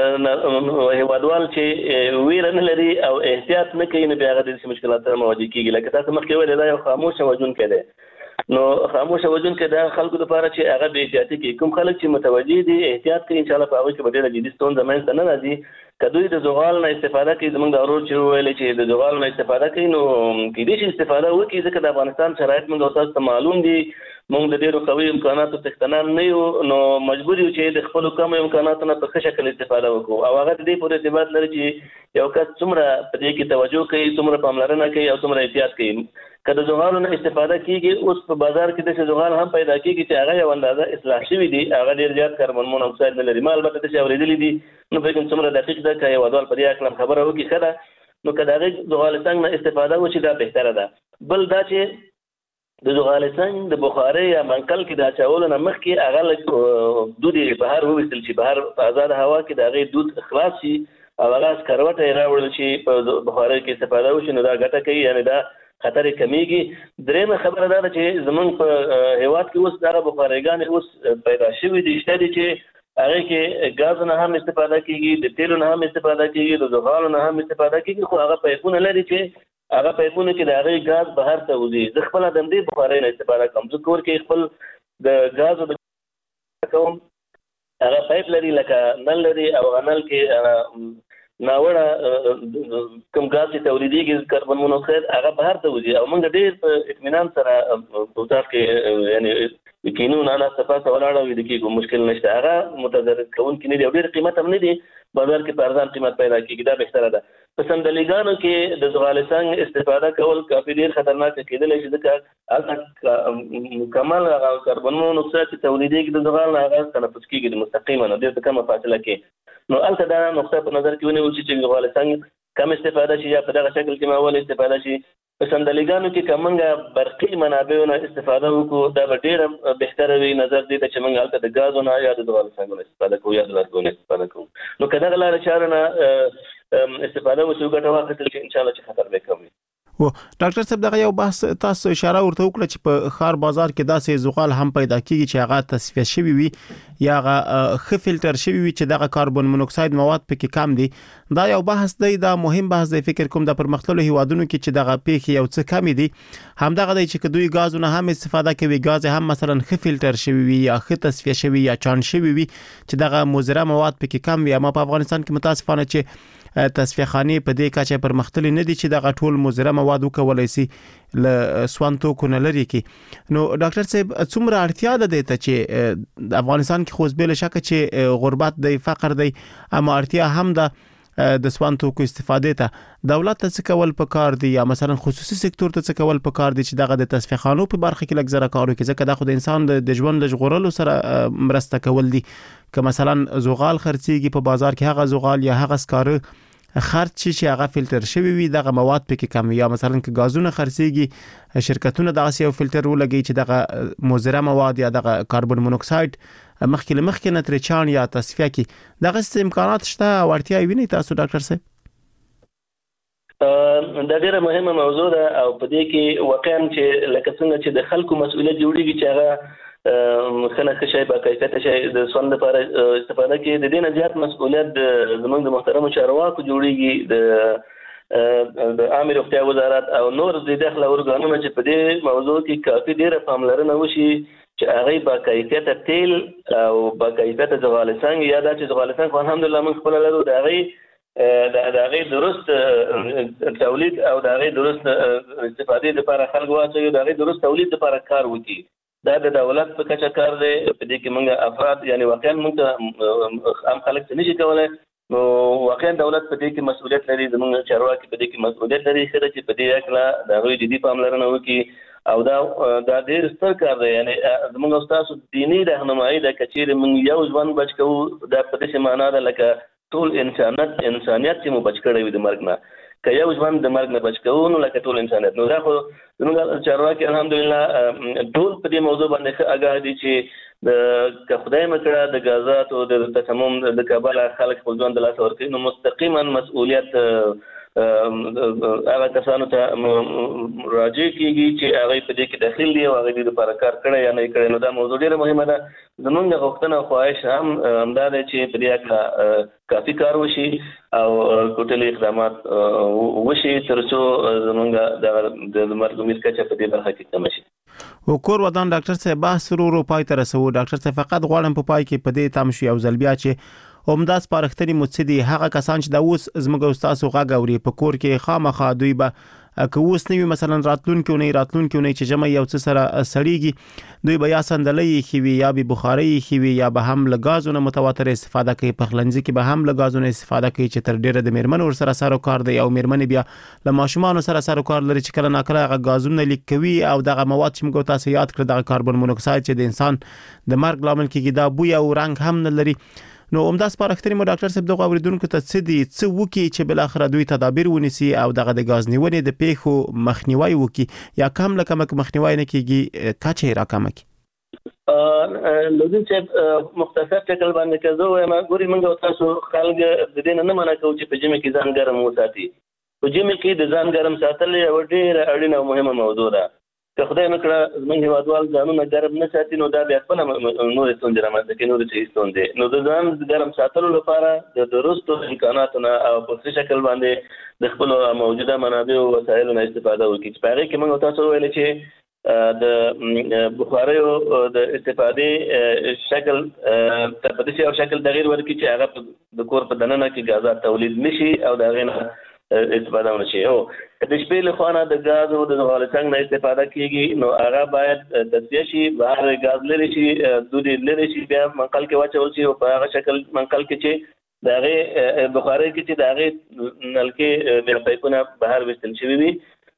اکثر هیوادوال چې ویره نه لري او احتیاط نه کوي نو بیا هغه د مشکلات سره مواجه کیږي. لکه تاسو مخکې ویل دا یو خاموش وجونکی دی نو خاموش وجونکی دا خلکو لپاره چې هغه بې احتیاطي کوي. کوم خلک چې متوجه دي احتیاط کوي ان شاء الله په هغه کې به ډېره جدي ستونزه منځته نه راځي. که دوی د زغال نه استفاده کوي زموږ د ورور چې ویل چې د زغال نه استفاده کوي نو کېدای شي استفاده وکړي ځکه د افغانستان شرایط موږ تاسو ته معلوم دي موږ د ډېرو قوي امکاناتو څښتنان نه یو نو مجبور یو چې د خپلو کمو امکاناتو نه په ښه شکل استفاده وکړو او هغه د دې پورې ارتباط لري چې یو کس څومره په دې کې توجه کوي څومره پاملرنه کوي او څومره احتیاط کوي. که د زغالو نه استفاده کیږي اوس په بازار کې داسې زغال هم پیدا کیږي چې هغه یو اندازه اصلاح شوي دي هغه ډېر زیات کاربن مونوکساید نه لري. ما البته داسې اورېدلي دي نو فکر څومره دقیق ده که هیوادوال په دې هکله خبره وکړي ښه ده نو که د هغې زغالسنګ نه استفاده وشي دا بهتره ده. بل دا چې د زغالسنګ د بخارۍ یا منقل کې د اچولو نه مخکې هغه لږ دود یې بهر وویستل شي بهر په ازاده هوا کې د هغې دود خلاص شي او هغه سکروټه یې راوړل شي په بخارۍ کې استفاده وشي نو دا ګټه کوي یعنې دا خطر کمیږي. درېمه خبره دا ده چې زمونږ په هیواد کې اوس دغه بخاريګانې اوس پیدا شوي دي شته دي چې هغې کې ګاز نه هم استفاده کیږي د تیلو نه هم استفاده کیږي د زغالو نه هم استفاده کیږي خو هغه پایپونه لري چې هغه پایپونه کې د هغې ګاز بهر ته وځي. زه خپله د همدې بخارۍ نه استفاده کوم. زه کور کې خپل د ګازو د کوم هغه پایپ لري لکه نل لري او هغه نل کې ناوړه کوم ګاز چې تولیدېږي کاربن مونوکساید هغه بهر ته وځي او موږ ډېر په اطمینان سره په اتاق کې یعنې کینو نه ناسته پاسته ولاړه ویده کېږو مشکل نشته هغه متضرر کوونکي نه دي او ډېر قیمت هم نه دي بازار کې په ارزان قیمت پیدا کېږي دا بهتره ده. په صندلیګانو کې د زغالسنګ استفاده کول کافي ډېر خطرناک کېدلی شي ځکه هلته مکمل هغه کاربن مونوکساید چې تولیدېږي د زغال نه هغه تنفس کېږي د مستقیما نو ډېر په کمه فاصله کې نو هلته دا نقطه په نظر کې ونیول شي چې زغالسنګ کم استفاده شي یا په دغه شکل کې معمول استفاده شي. په صندلیګانو کې که موږ برقي منابعو نه استفاده وکړو دا به ډېره بهتره وي نظر دې ته چې موږ هلته د ګازو نه یا د زغالسنګو نه استفاده کوو یا د لرګو نه استفاده کوو نو که دغه لارې چارو نه استفاده وشي ګټه واخیستل شي انشاءالله چې خطر به کم وي. و ډاکټر صاحب دغه یو بحث تاسو اشاره ورته وکړه چې په خار بازار کې داسې زغال هم پیدا کیږي چې هغه تصفیه شوی وي یا هغه ښه فلټر شوی وي چې دغه کاربن مونوکساید مواد پکې کم دي. دا یو بحث دی دا مهم بحث دی فکر کوم د پرمختللو هیوادونو کې چې دغه پیښې یو څه کم دي همدغه دی چې دوی غازونه هم استفاده کوي غاز هم مثلا ښه فلټر شوی وي یا ښه تصفیه شوی یا چان شوی وي چې دغه مضره مواد پکې کم وي. اما په افغانستان کې متاسفانه چې تصفیه خانې په دې کچه پرمختللي نه دي چې دغه ټول مضره مواد وکولای شي له سوانتو کو نه لري کی. نو ډاکټر صاحب څومره اړتیا ده د ته چې د افغانستان کې خو بل شک چې غربت دی فقر دی اما اړتیا هم ده د سوانتو کو استفاده ته دولت ته څه کول پکار دي یا مثلا خصوصي سکتور ته څه کول پکار دي چې دغه د تصفیه خانو په برخه کې لږ زره کارو کې ځکه دا خو د انسان د ژوند د ژغورلو سره مرسته کول دي. که مثلا زغال خرڅيږي په بازار کې هغه زغال یا هغه سکاره خرڅ چې هغه فلټر شوی وي دغه مواد پکې کم یا مثلا که غازونه خرڅيږي شرکتونه دغه یو فلټر ولګي چې دغه مضره مواد یا دغه کاربن مونوکساید مخکې نه ترې چان یا تصفیه کی دغه امکانات شته او اړتیا ویني تاسو ډاکټر صاحب؟ دا ډیره مهمه موضوع ده او په دې کې واقعا چې لکه څنګه چې د خلکو مسؤلیت جوړیږي چې هغه خلک شي با کیفیت شي د سوند لپاره استفاده کوي د دې نه زیات مسؤلیت زموږ د محترم چارواکو جوړیږي د عامه روغتیا وزارت او نور د داخله ورګانونو چې په دې موضوع کې کافي ډیره پاملرنه وشي چې هغه با کیفیت تیل او با کیفیت زغالسنګ یا د زغالسنګ الحمدلله موږ خپل لرو د هغه درست تولید او د هغه درست استفاده لپاره خلک واچوي د هغه درست تولید لپاره کار وکړي. دا د دولت په کچه کار دی په دې کې موږ افراد یعنی واقعا موږ عام خلک څه نشي کولای نو واقعا دولت په دې کې مسؤلیت لري زموږ چارواکي په دې کې مسؤلیت لري چې په دې اړه د هغوی جدي پاملرنه وکړي او دا ډېر ستر کار دی. یعنی زموږ تاسو دینی راهنمایي د کچېرې موږ یو ژوند بچ کوو دا په دې معنا ده لکه ټول انسانیت چې مو بچ کړی وي د مرګ نه. که یو ژوند د مرګ نه بچ کوو نو لکه ټول انسانیت. نو دا خو زموږ چارواکي الحمدلله ټول په دې موضوع باندې ښه آګاه دي چې که خدای مکړه د غازاتو د تسمم د کابل خلک خپل ژوند د لاسه ورکوي نو مستقیما مسؤلیت هغه کسانو ته راجع کیږي چې هغه په دې کې داخل دي او هغه دې لپاره کار کړی یا نه کړی. نو دا موضوع ډیره مهمه ده. زموږ غوښتنه او خواهش هم همدا ده چې په دې اړه کافي کار وشي او ټول اقدامات وشي ترڅو زموږ د مرګ کچه په دې برخه کې کم شي. وکور ودان ډاکټر صاحب بحث ورو پای ته رسو. ډاکټر صاحب فقط غواړم په پای کې په دې تام شي او ځلبیا چې همدا سپارښتنې متصدي هغه کسان چې د اوس زموږ استادو غږ اوري په کور کې خامخا دوی به که اوس نوی مثلا راتلونکو نه چې جمع یو څه سره سړیږي دوی به یا صندلۍ خوي یا به بخاري خوي یا به هم لګازونه متواتر استفاده کوي. په خلنځي کې به هم لګازونه استفاده کوي چې تر ډیره د میرمن ور سره سره کار دی او میرمن بیا له ماشومان سره سره کار لري چې کله ناکله هغه غازونه لیک کوي او دغه مواد چې موږ تاسو یاد کړل دغه کاربن مونوکساید چې د انسان د مرګ لامل کیږي دا بوی او رنګ هم نه لري. نو همدا سپارښتنې مو ډاکټر صاحب دغه اوریدونکو ته څه وکي چې بل اخر دوی تدابیر ونیسي او دغه د غاز نیونې د پیښو مخنیوي وکي یا کم لکه مخنیوي نه کیږي کچې راکم کی. لوزین چې مختصر شکل باندې کزو ما ګوري موږ تاسو خلک د دې نه منع کوو چې په جمع کې ځان ګرم وساتي. په جمع کې د ځان ګرم ساتل یو ډېر اړینه او مهمه موضوع ده. که خدای مکړه زموږ هیوادوال ځانونه ګرم نه ساتي نو دا بیا خپل نور ستونزې رامنځته کوي. نور څه ستونزې نو د ځان ګرم ساتلو لپاره د درستو امکاناتو او په شکل باندې د خپل موجوده منابع او وسایلو نه استفاده وکړي. په هغه کې موږ تاسو ویل چې د بخاریو د استفادې شکل په دې یو شکل تغیر ورکړي چې هغه د کور په دننه کې غازات تولید نشي او دا غینه استفاده ونشي. او د شپې له خوا نه د غاز او د غالڅنګ نه استفاده کیږي نو هغه باید تصفیه شي بهر غاز لري شي دود لري شي بیا منقل کې واچول شي او په هغه شکل منقل کې چې دغه بخاري کې چې دغه نلکې د پایپونه بهر وستل شي وي.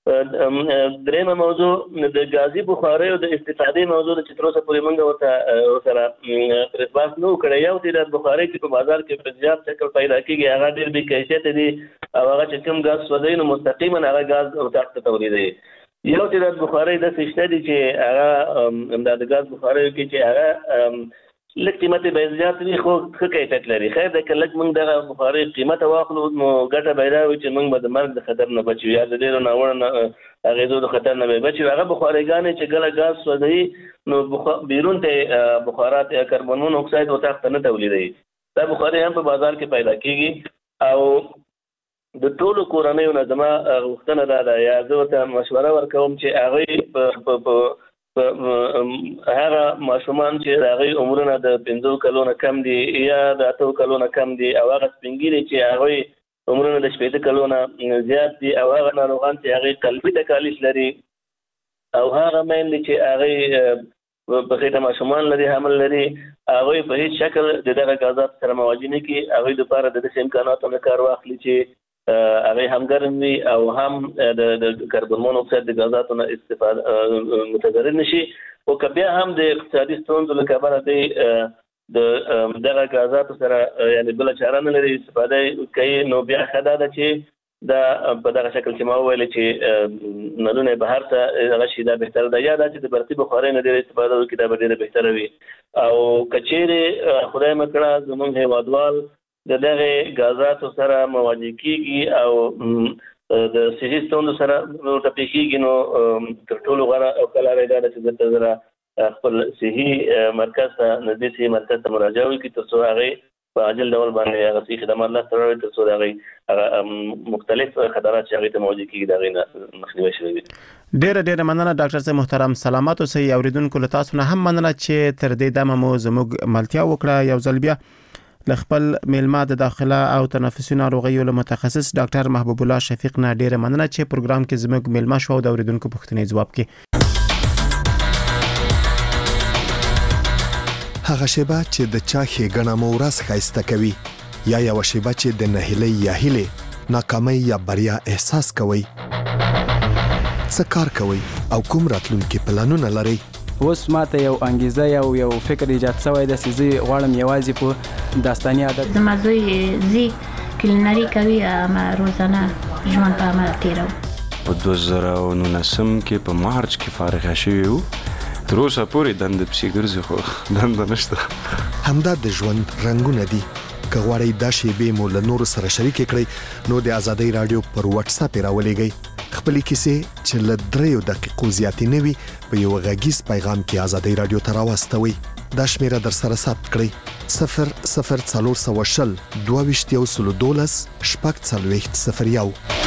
درېمه موضوع د غازي بخاري او د استفادې موضوع چې تر اوسه پورې موږ سره پرسپاس نو کړی. یو د بخاري چې په بازار کې په زیات شکل پیدا کیږي هغه ډېر به کیفیت دي او هغه چې کوم غاز سوځي نو مستقیما هغه غاز او طاقت تولیدوي. یو د بخاري د سشته دي چې هغه د غاز بخاري کې چې هغه لږ قیمت به زیات وي خو ښه کیفیت لري. خیر د کله موږ دغه بخاري قیمت واخلو نو ګټه پیدا وي چې موږ به د مرګ د خطر نه بچو یا د ډېرو ناوړه اغېزو د خطر نه بچو. هغه بخاریګانې چې ګله غاز سوځي نو بیرون ته بخارات یا کاربن مونوکساید او طاقت نه تولیدوي. دا بخاري هم په بازار کې پیدا کیږي او د ټولو کورنیو نه زما غوښتنه ده یا زه ته مشوره ورکوم چې هغه هغه ماشومان چې هغه عمرونه د 15 کلو نه کم دي یا د 8 کلو نه کم دي او هغه سپینګیری چې هغه عمرونه د 15 کلو نه زیات دي او هغه ناروغان چې هغه قلبي تکالیف لري او هغه مېندې چې هغه په خېټه ماشومان لري حمل لري هغه په هیڅ شکل دغه غازات سره مواجه نه کی. هغه لپاره د امکاناتو نه کار واخلي چې هغه هم ګرم وي او هم د کاربن مونوکساید د غازاتو نه استفاده متضرر نشي. او کبه هم د اقتصادي ستونزو له کبره د دغه غازاتو سره یعنی بل چاره نه لري استفاده کوي. نو بیا خدای دا چې دا په دغه شکل چې ما ویل چې نلونه بهر ته هغه شي دا بهتر ده یا دا چې د برقي بخاري نه ډېر استفاده وکړي دا به ډېر بهتر وي. او کچېره خدای مکړه زمونږ هیوادوال د دغه غازاتو سره مواجه کیږي او د صحي ستونزو سره ټپي کیږي نو تر ټولو غوره او کله راځي چې د تزرع خپل صحي مرکز ته نږدې صحي مرکز ته مراجعه وکړي ترڅو هغه په عاجل ډول باندې هغه صحي خدمات لا سره ترڅو هغه مختلف خطرات چې هغه ته موجود کیږي دا غي مخنیوي شي. ډېر مننه ډاکټر صاحب محترم. سلامات اوسئ. اوریدونکو له تاسو نه هم مننه چې تر دې دمه مو زموږ ملتیا وکړه. یو ځل بیا لخپل میلمه د داخله او تنفسي ناروغیو له متخصص ډاکټر محبوب الله شفیق نه ډېر مننه چې پروګرام کې زموږ میلمه شو او د اوریدونکو پوښتنې ځواب کړي. هغه شیبه چې د چا ښېګڼه مو ورځ ښایسته کوي یا یوه شیبه چې د نهیلۍ یا هیلې ناکامۍ یا بریا احساس کوئ څه کار کوئ او کوم راتلونکي پلانونه لري؟ اوس ماته یو انګیزه یو فکر ایجاد شوی دی چې زه غواړم یوازې په داستاني عادت زما زوی زی کلینري کوي ما روزانه ژوند په عمل تیرو. په 2019 کې په مارچ کې فارغ شوی وو. تر اوسه پورې دنده پسې ګرځي خو دنده نشته. همدا د ژوند رنګونه دي. که غواړئ دا شیبې مو له نورو سره شریکې کړئ نو د ازادۍ راډیو پر واتس اپ راولېږئ. خپلې کیسې چې له 3 دقیقو زیاتې نه وي په یو غږیز پیغام کې ازادۍ راډیو ته راواستوئ. دا شمیره در سره ثبت کړئ 00420 22 12 شپږ 40 01.